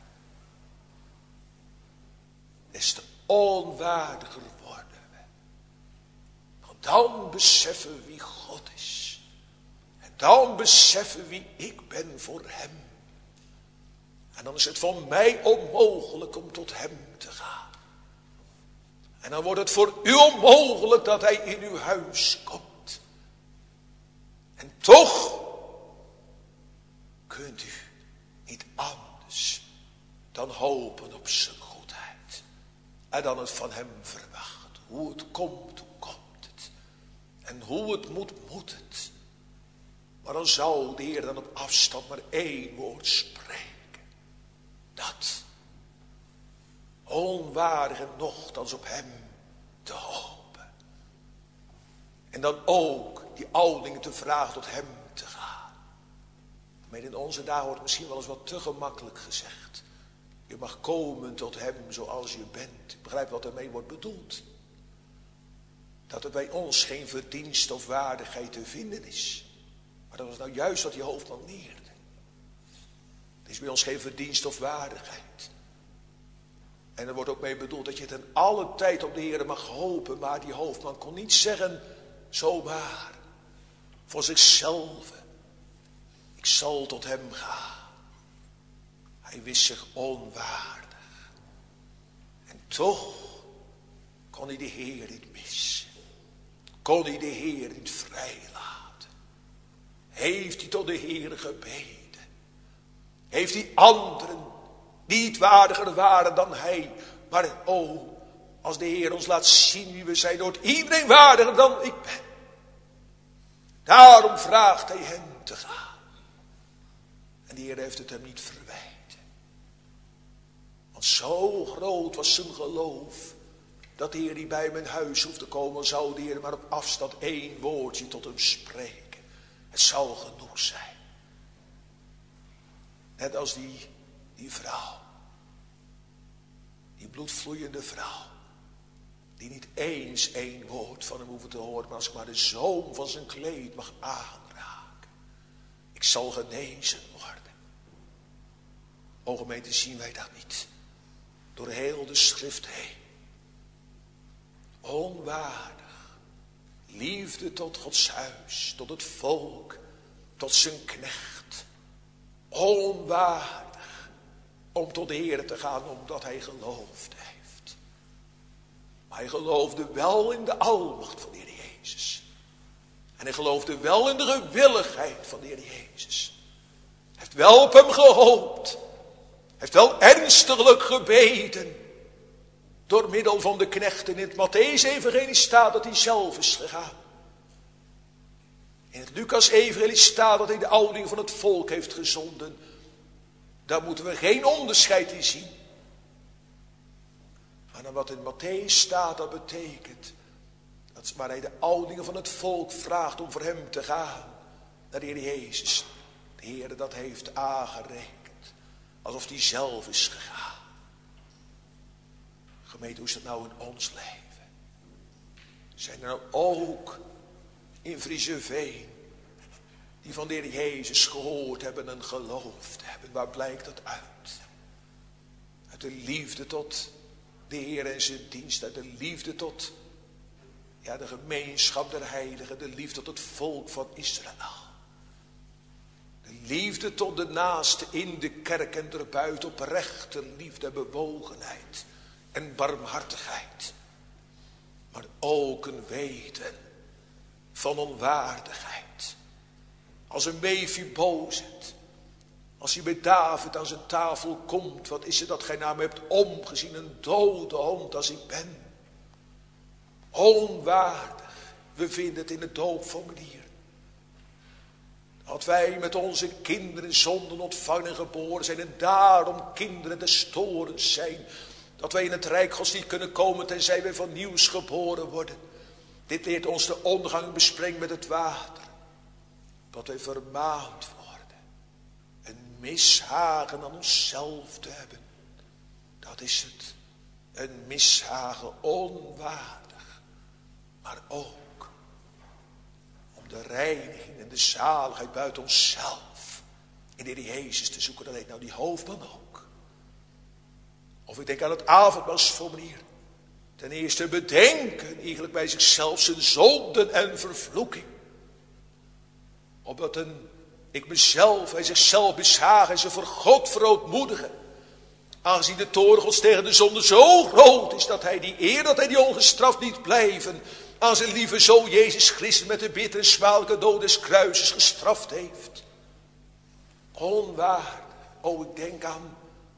S2: Des te onwaardiger worden we. Want dan beseffen we wie God is. En dan beseffen we wie ik ben voor hem. En dan is het voor mij onmogelijk om tot hem te gaan. En dan wordt het voor u onmogelijk dat hij in uw huis komt. En toch kunt u niet anders dan hopen op zijn goedheid. En dan het van hem verwacht. Hoe het komt, hoe komt het. En hoe het moet, moet het. Maar dan zal de Heer dan op afstand maar één woord spreken. Dat. Onwaardig en nochtans op hem te hopen. En dan ook die ouderlingen te vragen tot hem te gaan. Maar in onze dagen wordt misschien wel eens wat te gemakkelijk gezegd. Je mag komen tot hem zoals je bent. Ik begrijp wat ermee wordt bedoeld. Dat er bij ons geen verdienst of waardigheid te vinden is. Maar dat was nou juist wat die hoofdman leerde. Er is bij ons geen verdienst of waardigheid. En er wordt ook mee bedoeld dat je ten alle tijd op de Heer mag hopen. Maar die hoofdman kon niet zeggen, zomaar, voor zichzelf. Ik zal tot hem gaan. Hij wist zich onwaardig. En toch kon hij de Heer niet missen. Kon hij de Heer niet vrijlaten. Heeft hij tot de Heer gebeden. Heeft hij anderen die niet waardiger waren dan hij. Maar als de Heer ons laat zien wie we zijn, wordt iedereen waardiger dan ik ben. Daarom vraagt hij hem te gaan. En de Heer heeft het hem niet verwijten. Want zo groot was zijn geloof, dat de Heer die bij mijn huis hoeft te komen, zou de Heer maar op afstand één woordje tot hem spreken. Het zal genoeg zijn. Net als die vrouw. Die bloedvloeiende vrouw. Die niet eens één woord van hem hoeven te horen. Maar als ik maar de zoom van zijn kleed mag aanraken. Ik zal genezen worden. O gemeente, zien wij dat niet. Door heel de schrift heen. Onwaardig. Liefde tot Gods huis. Tot het volk. Tot zijn knecht. Onwaardig om tot de Heer te gaan omdat hij geloofd heeft. Maar hij geloofde wel in de almacht van de Heer Jezus. En hij geloofde wel in de gewilligheid van de Heer Jezus. Hij heeft wel op hem gehoopt. Hij heeft wel ernstiglijk gebeden. Door middel van de knechten. In het Mattheüs-evangelie staat dat hij zelf is gegaan. In het Lucas-evangelie staat dat hij de ouderlingen van het volk heeft gezonden. Daar moeten we geen onderscheid in zien. Maar dan wat in Mattheüs staat, dat betekent dat waar hij de ouderlingen van het volk vraagt om voor hem te gaan. Naar de Heer Jezus. De Heer dat heeft aangerekend. Alsof hij zelf is gegaan. Gemeente, hoe is dat nou in ons leven? Zijn er nou ook in Frieseveen die van de Heer Jezus gehoord hebben en geloofd hebben? Waar blijkt dat uit? Uit de liefde tot de Heer en zijn dienst. Uit de liefde tot de gemeenschap der heiligen. De liefde tot het volk van Israël. De Liefde tot de naaste in de kerk en erbuiten, oprechte liefde, bewogenheid en barmhartigheid. Maar ook een weten van onwaardigheid. Als een Mephibozet, als hij bij David aan zijn tafel komt, wat is het dat gij naar me hebt omgezien, een dode hond als ik ben. Onwaardig, we vinden het in het doopformulier. Dat wij met onze kinderen zonden ontvangen en geboren zijn en daarom kinderen des torens zijn. Dat wij in het rijk Gods niet kunnen komen tenzij wij van nieuws geboren worden. Dit leert ons de omgang bespreken met het water. Dat wij vermaand worden. Een mishagen aan onszelf te hebben. Dat is het. Een mishagen onwaardig. Maar ook om de reiniging en de zaligheid buiten onszelf in de Heer Jezus te zoeken. Dat deed nou die hoofdman ook. Of ik denk aan het avondmaalsformulier. Ten eerste bedenken eigenlijk bij zichzelf zijn zonden en vervloeking. Opdat ik mezelf bij zichzelf mishagen en ze voor God verootmoedigen. Aangezien de toorn Gods tegen de zonde zo groot is dat hij die ongestraft niet blijven aan zijn lieve zoon Jezus Christus met de bittere smalijke dood des kruises gestraft heeft. Onwaardig. Oh, ik denk aan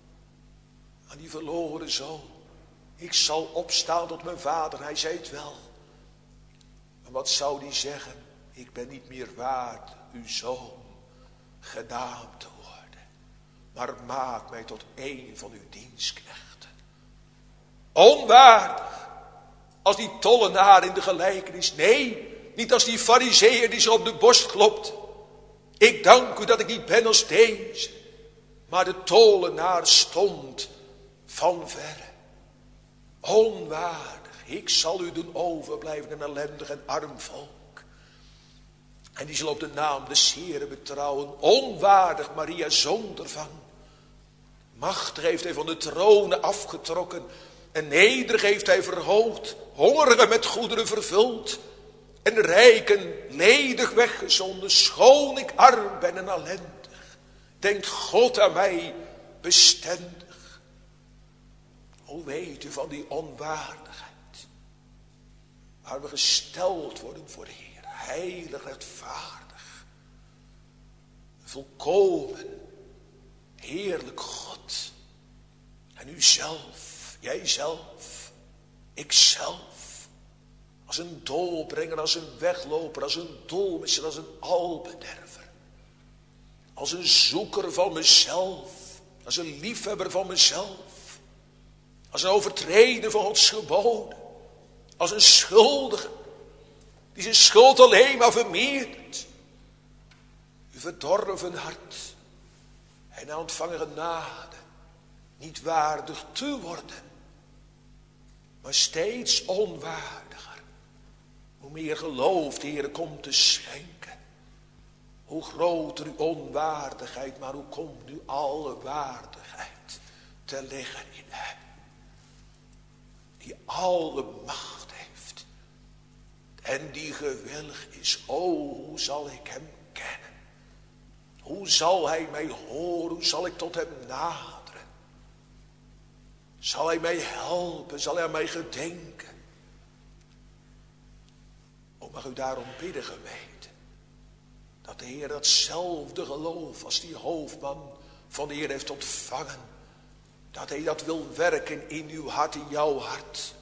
S2: die verloren zoon. Ik zal opstaan tot mijn vader. Hij zei het wel. Maar wat zou die zeggen? Ik ben niet meer waard uw zoon genaamd te worden. Maar maak mij tot een van uw dienstknechten. Onwaardig. Als die tollenaar in de gelijkenis. Nee, niet als die farizeeër die zo op de borst klopt. Ik dank u dat ik niet ben als deze. Maar de tollenaar stond van verre. Onwaardig. Ik zal u doen overblijven een ellendig en arm volk. En die zal op de naam des Heeren betrouwen. Onwaardig, Maria zonder van. Machtig heeft hij van de tronen afgetrokken. En nederig heeft hij verhoogd. Hongerigen met goederen vervuld. En rijken ledig weggezonden. Schoon ik arm ben en ellendig. Denkt God aan mij bestendig. Hoe weet u van die onwaardigheid? Waar we gesteld worden voor de Heer. Heilig, rechtvaardig. Volkomen. Heerlijk God. En u zelf. Jijzelf. Ikzelf. Als een doolbrenger, als een wegloper, als een dolmisser, als een albederver. Als een zoeker van mezelf. Als een liefhebber van mezelf. Als een overtreder van Gods geboden. Als een schuldige. Die zijn schuld alleen maar vermeerdert. Uw verdorven hart. En na ontvangen genade. Niet waardig te worden. Maar steeds onwaardiger. Hoe meer geloof de Heer komt te schenken. Hoe groter uw onwaardigheid. Maar hoe komt nu alle waardigheid te liggen in hem. Die alle macht heeft. En die gewillig is. O, hoe zal ik hem kennen? Hoe zal hij mij horen? Hoe zal ik tot hem naderen? Zal hij mij helpen? Zal hij aan mij gedenken? O, mag u daarom bidden, geweten. Dat de Heer datzelfde geloof als die hoofdman van de Heer heeft ontvangen. Dat hij dat wil werken in uw hart, in jouw hart.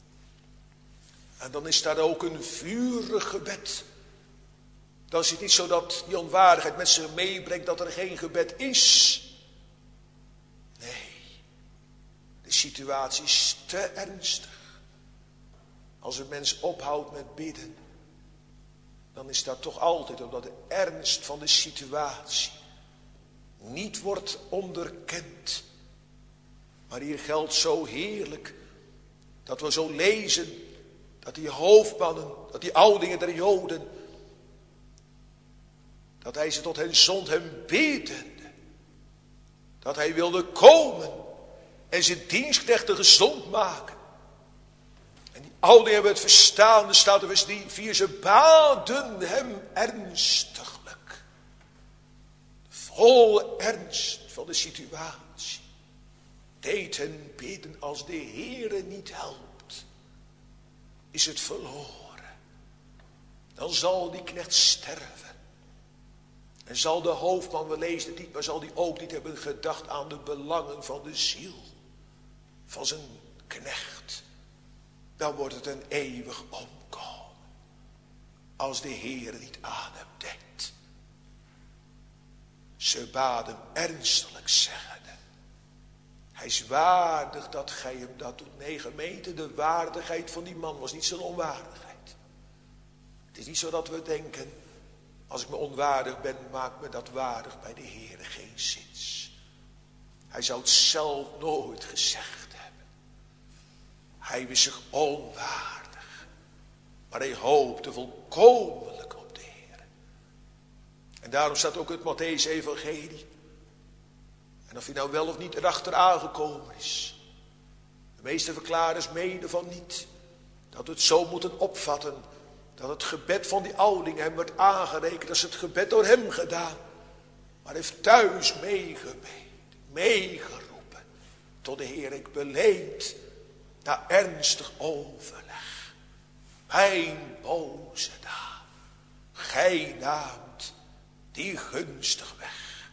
S2: En dan is daar ook een vurig gebed. Dan is het niet zo dat die onwaardigheid met zich meebrengt dat er geen gebed is. Nee, de situatie is te ernstig. Als een mens ophoudt met bidden, dan is dat toch altijd omdat de ernst van de situatie niet wordt onderkend. Maar hier geldt zo heerlijk dat we zo lezen dat die hoofdmannen, dat die oudingen der Joden, dat hij ze tot hen zond, hem bidende. Dat hij wilde komen en zijn dienstknechten gezond maken. En die oudingen hebben het verstaan, er staat er vers 4, ze baden hem ernstiglijk. volle ernst van de situatie, deed hen bidden: als de Heere niet helpt, is het verloren. Dan zal die knecht sterven. En zal de hoofdman, we lezen het niet, maar zal die ook niet hebben gedacht aan de belangen van de ziel van zijn knecht. Dan wordt het een eeuwig omkomen, als de Heere niet aan hem denkt. Ze baden ernstiglijk, zeggende: hij is waardig dat gij hem dat doet. Nee, gemeente, de waardigheid van die man was niet zijn onwaardigheid. Het is niet zo dat we denken: als ik me onwaardig ben, maakt me dat waardig bij de Heere. Geen zins. Hij zou het zelf nooit gezegd hebben. Hij wist zich onwaardig, maar hij hoopte volkomenlijk op de Heere. En daarom staat ook het Mattheüs-evangelie. En of hij nou wel of niet erachter aangekomen is, de meeste verklaarders menen van niet, dat we het zo moeten opvatten, dat het gebed van die ouderling hem werd aangerekend als het gebed door hem gedaan. Maar hij heeft thuis meegeroepen tot de Heer: ik beleed na ernstig overleg mijn boze daad. Gij naamt die gunstig weg.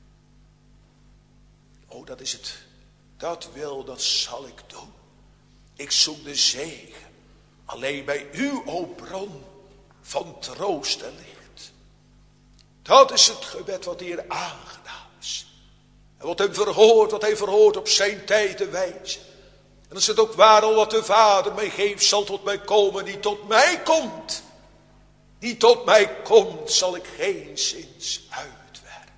S2: Oh, dat is het. Dat zal ik doen. Ik zoek de zegen alleen bij u, o bron van troost en licht. Dat is het gebed wat de Heer aangedaan is. En wat hij verhoort op zijn tijd en wijze. En dat is het ook waar, al wat de Vader mij geeft, zal tot mij komen. Die tot mij komt. Die tot mij komt, zal ik geen zins uitwerpen.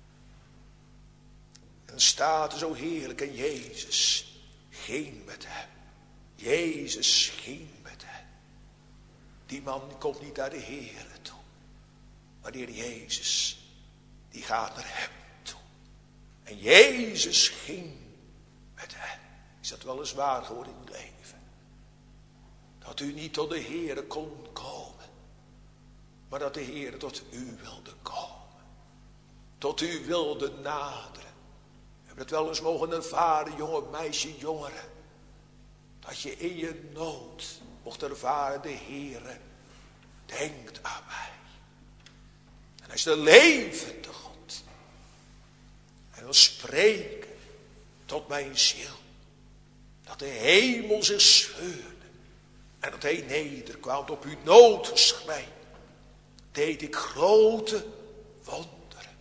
S2: En dan staat er zo heerlijk: en Jezus ging met hem. Jezus ging met hem. Die man komt niet naar de Heere toe, maar de Heer Jezus, die gaat naar hem toe. En Jezus ging met hem. Is dat wel eens waar geworden in uw leven? Dat u niet tot de Heere kon komen, maar dat de Heere tot u wilde komen. Tot u wilde naderen. We hebben het wel eens mogen ervaren, jonge meisje, jongeren. Dat je in je nood mocht ervaren: de Heere denkt aan mij. En hij is de levende God. Hij wil spreken tot mijn ziel. Dat de hemel zich scheurde en dat hij nederkwam op uw noodgeschrei. Deed ik grote wonderen.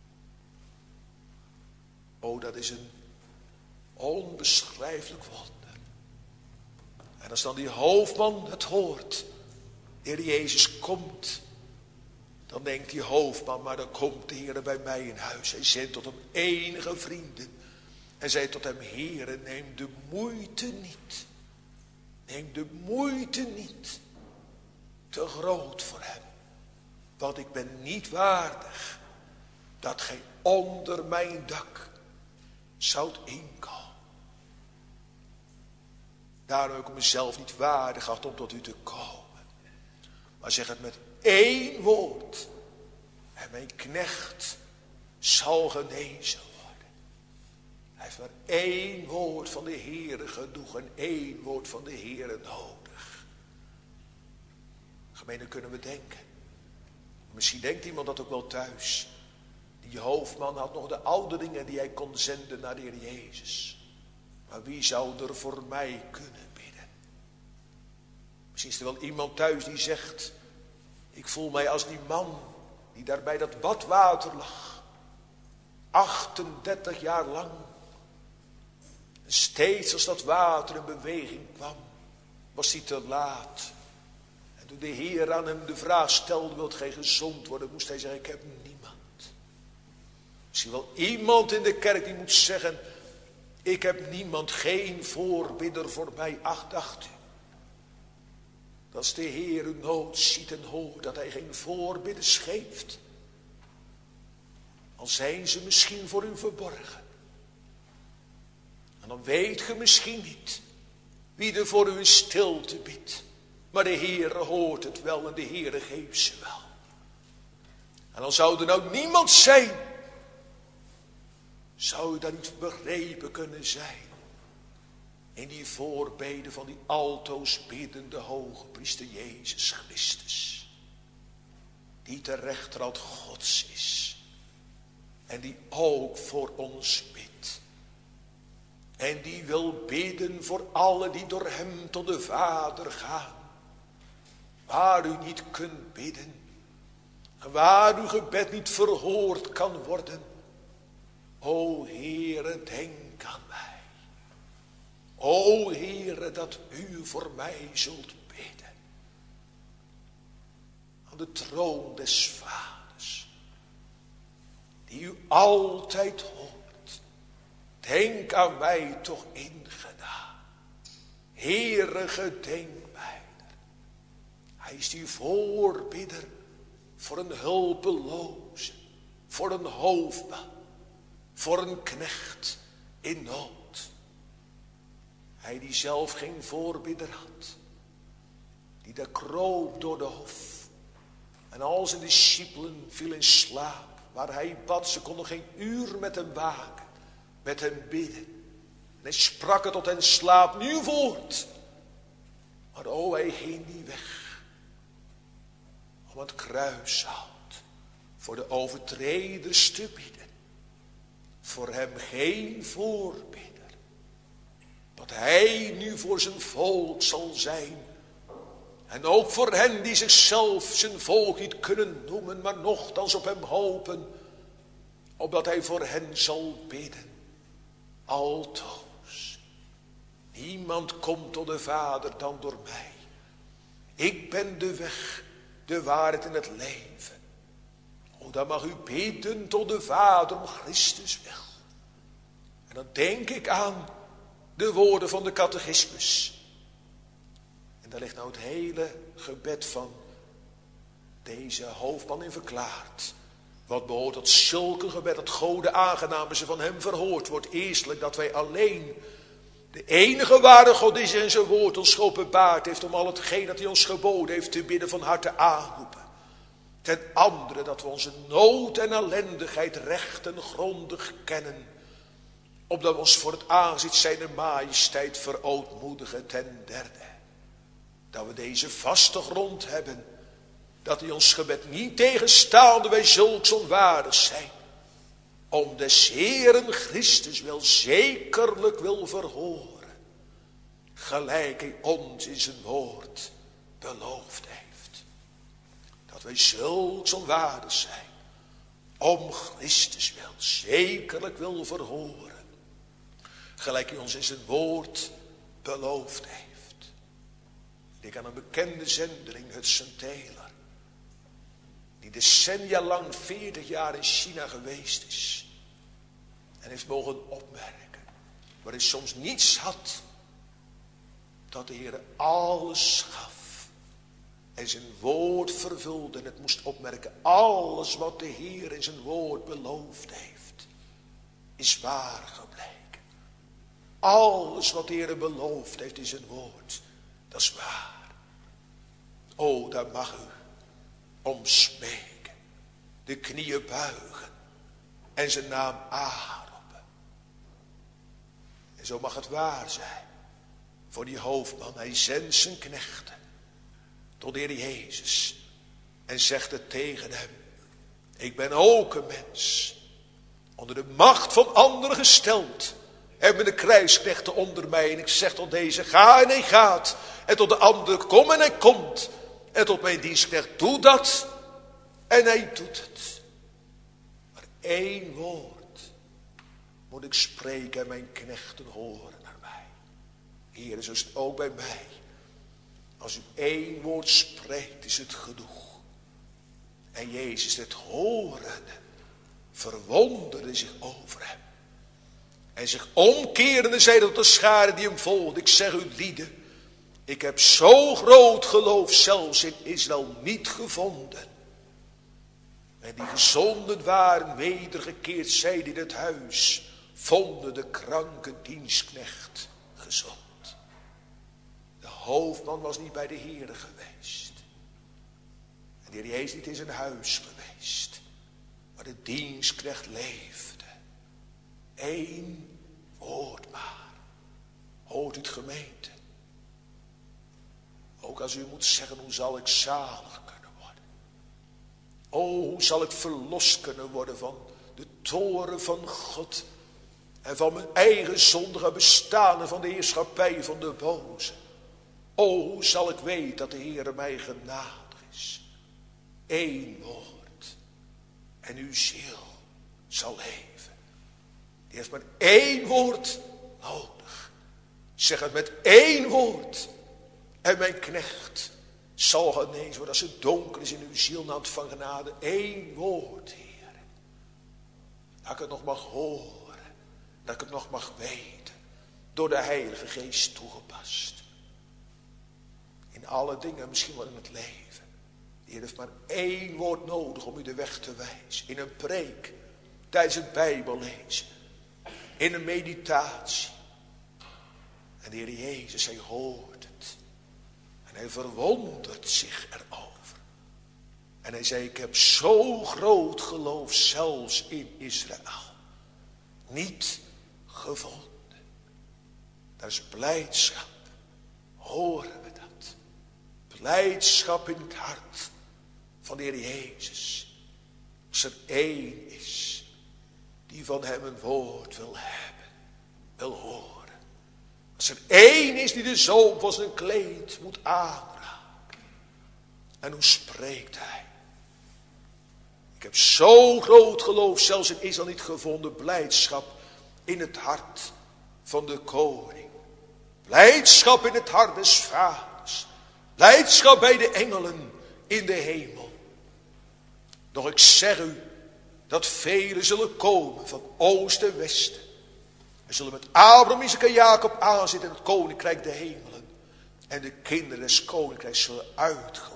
S2: Oh, dat is een onbeschrijfelijk wonder. En als dan die hoofdman het hoort, de Heer Jezus komt, dan denkt die hoofdman: maar dan komt de Heer bij mij in huis. Hij zendt tot hem enige vrienden en zei tot hem: Heere, neem de moeite niet. Neem de moeite niet. Te groot voor hem. Want ik ben niet waardig dat gij onder mijn dak zoudt inkomen. Daarom heb ik mezelf niet waardig gehad om tot u te komen. Maar zeg het met één woord. En mijn knecht zal genezen worden. Hij heeft maar één woord van de Heere genoeg. En één woord van de Heere nodig. Gemeente, kunnen we denken. Misschien denkt iemand dat ook wel thuis. Die hoofdman had nog de ouderlingen die hij kon zenden naar de Heer Jezus. Maar wie zou er voor mij kunnen bidden? Misschien is er wel iemand thuis die zegt: ik voel mij als die man die daar bij dat badwater lag. 38 jaar lang. En steeds als dat water in beweging kwam, was hij te laat. En toen de Heer aan hem de vraag stelde: wilt gij gezond worden? Moest hij zeggen: ik heb niemand. Misschien wel iemand in de kerk die moet zeggen: ik heb niemand, geen voorbidder voor mij. Ach, dacht u, dat als de Heer uw nood ziet en hoort, dat hij geen voorbidders geeft, al zijn ze misschien voor u verborgen. En dan weet ge misschien niet wie er voor u in stilte biedt. Maar de Heere hoort het wel en de Heere geeft ze wel. En dan zou er nou niemand zijn Zou u dat niet begrepen kunnen zijn? In die voorbeden van die altoos biddende hoge priester Jezus Christus. Die de rechterhand Gods is. En die ook voor ons bidt. En die wil bidden voor alle die door hem tot de Vader gaan. Waar u niet kunt bidden. En waar uw gebed niet verhoord kan worden. O Heere, denk aan mij. O Heere, dat u voor mij zult bidden. Aan de troon des Vaders. Die u altijd hoort. Denk aan mij toch in genade. Heere, gedenk mij. Hij is die voorbidder voor een hulpeloze. Voor een hoofdman. Voor een knecht in nood. Hij die zelf geen voorbidder had. Die daar kroop door de hof. En al zijn discipelen viel in slaap. Waar hij bad, ze konden geen uur met hem waken. Met hem bidden. En hij sprak het tot hen, slaap nu voort. Maar o, hij ging niet weg. Om het kruishout voor de overtreders te bieden. Voor hem geen voorbidder. Dat hij nu voor zijn volk zal zijn. En ook voor hen die zichzelf zijn volk niet kunnen noemen. Maar nochtans op hem hopen. Opdat hij voor hen zal bidden. Altoos. Niemand komt tot de Vader dan door mij. Ik ben de weg, de waarheid en het leven. O, dan mag u bidden tot de Vader om Christus wil. En dan denk ik aan de woorden van de catechismus. En daar ligt nou het hele gebed van deze hoofdman in verklaard. Wat behoort tot zulke gebed, dat Gode aangenaam is en van hem verhoord wordt. Eerstelijk dat wij alleen de enige ware God is en zijn woord ons geopenbaard heeft om al hetgeen dat hij ons geboden heeft te bidden van harte aanroepen. Ten andere dat we onze nood en ellendigheid recht en grondig kennen. Opdat we ons voor het aangezicht zijner majesteit verootmoedigen. Ten derde, dat we deze vaste grond hebben. Dat hij ons gebed niet tegenstaande wij zulks onwaardig zijn. Om des Heeren Christus wel zekerlijk wil verhoren. Gelijk hij ons in zijn woord beloofd heeft. Dat wij zulks onwaardig zijn. Om Christus wel zekerlijk wil verhoren. Gelijk hij ons in zijn woord beloofd heeft. Ik aan een bekende zendeling, Hudson Taylor. Die decennia lang 40 jaar in China geweest is. En heeft mogen opmerken. Waar hij soms niets had. Dat de Heer alles gaf. En zijn woord vervulde. En het moest opmerken. Alles wat de Heer in zijn woord beloofd heeft. Is waar gebleken. Alles wat de Heer beloofd heeft in zijn woord. Dat is waar. O, daar mag u om smeken. De knieën buigen. En zijn naam aanroepen. En zo mag het waar zijn. Voor die hoofdman. Hij zendt zijn knechten. Tot de Heer Jezus. En zegt het tegen hem. Ik ben ook een mens. Onder de macht van anderen gesteld. Hebben de krijgsknechten onder mij. En ik zeg tot deze, ga en hij gaat. En tot de andere, kom en hij komt. En tot mijn dienstknecht, doe dat. En hij doet het. Maar één woord moet ik spreken en mijn knechten horen naar mij. Heer, zo is het ook bij mij. Als u één woord spreekt, is het genoeg. En Jezus het horen, verwonderde zich over hem. En zich omkerende zei tot de schare die hem volgde. Ik zeg u lieden, ik heb zo groot geloof zelfs in Israël niet gevonden. En die gezonden waren wedergekeerd zijn in het huis. Vonden de kranke dienstknecht gezond. De hoofdman was niet bij de Heere geweest. En de Heer Jezus niet in zijn huis geweest. Maar de dienstknecht leefde. Eén woord maar. Hoort u het, gemeente? Ook als u moet zeggen, hoe zal ik zalig kunnen worden? O, hoe zal ik verlost kunnen worden van de toren van God en van mijn eigen zondige bestaan en van de heerschappij van de boze. O, hoe zal ik weten dat de Heere mij genadig is? Eén woord en uw ziel zal leven. Die heeft maar één woord nodig. Zeg het met één woord. En mijn knecht zal genezen worden als het donker is in uw ziel na het van genade. Eén woord, Heer. Dat ik het nog mag horen. Dat ik het nog mag weten. Door de Heilige Geest toegepast. In alle dingen, misschien wel in het leven. De Heer heeft maar één woord nodig om u de weg te wijzen. In een preek. Tijdens het Bijbellezen. In een meditatie. En de Heer Jezus, hij hoort het. En hij verwondert zich erover. En hij zei, ik heb zo groot geloof zelfs in Israël niet gevonden. Dat is blijdschap. Horen we dat? Blijdschap in het hart van de Heer Jezus. Als er één is die van hem een woord wil hebben, wil horen. Als er één is die de zoom van zijn kleed moet aanraken. En hoe spreekt hij? Ik heb zo groot geloof, zelfs in Israël niet gevonden, blijdschap in het hart van de koning. Blijdschap in het hart des vaders. Blijdschap bij de engelen in de hemel. Doch ik zeg u dat velen zullen komen van oost en westen. En zullen met Abraham, Isaac en Jacob aanzitten in het koninkrijk der hemelen. En de kinderen des koninkrijks zullen uitgeworpen.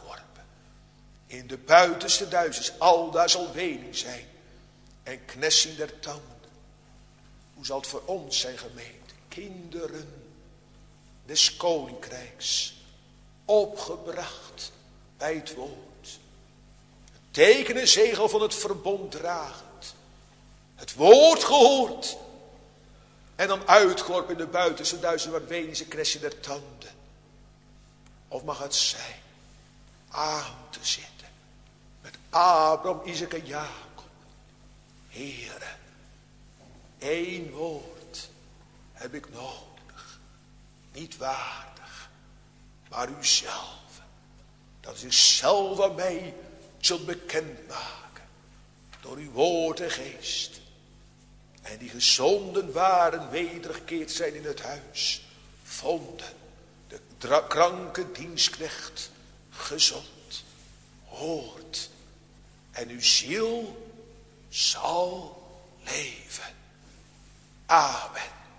S2: In de buitenste duisternis, aldaar zal wening zijn. En knessing der tanden. Hoe zal het voor ons zijn, gemeente? Kinderen des koninkrijks. Opgebracht bij het woord. Het teken en zegel van het verbond dragend. Het woord gehoord. En dan uitgeworpen in de buitenste duisternis waar wening en knessing der tanden. Of mag het zijn aan te zitten. Met Abraham, Isaac en Jacob. Heere, één woord heb ik nodig. Niet waardig, maar u zelf. Dat u zelf aan mij zult bekendmaken. Door uw woord en geest. En die gezonden waren, wedergekeerd zijn in het huis. Vonden de kranke dienstknecht gezond. Hoort. En uw ziel zal leven. Amen.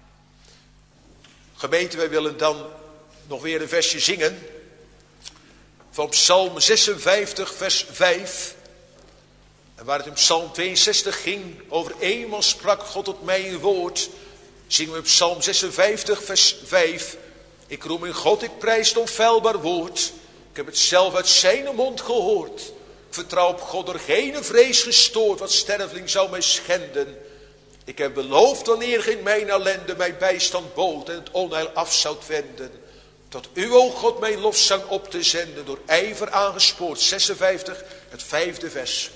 S2: Gemeente, wij willen dan nog weer een versje zingen. Van Psalm 56 vers 5. En waar het in Psalm 62 ging. Over eenmaal sprak God tot mij een woord. Zingen we op Psalm 56 vers 5. Ik roem in God, ik prijs het onfeilbaar woord. Ik heb het zelf uit zijn mond gehoord. Ik vertrouw op God door geen vrees gestoord. Wat sterveling zou mij schenden. Ik heb beloofd wanneer geen mijn ellende mij bijstand bood. En het onheil af zou wenden. Tot u, o God, mijn lofzang op te zenden. Door ijver aangespoord. 56, het 5e vers.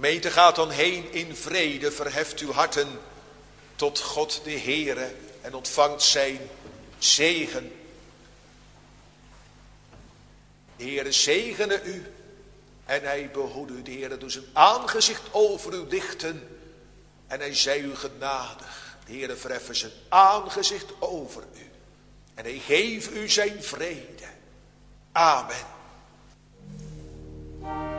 S2: Gemeente, gaat dan heen in vrede, verheft uw harten tot God de Heere en ontvangt zijn zegen. De Heere zegene u en hij behoede u. De Heere doet zijn aangezicht over u lichten en hij zij u genadig. De Heere verheffen zijn aangezicht over u en hij geeft u zijn vrede. Amen.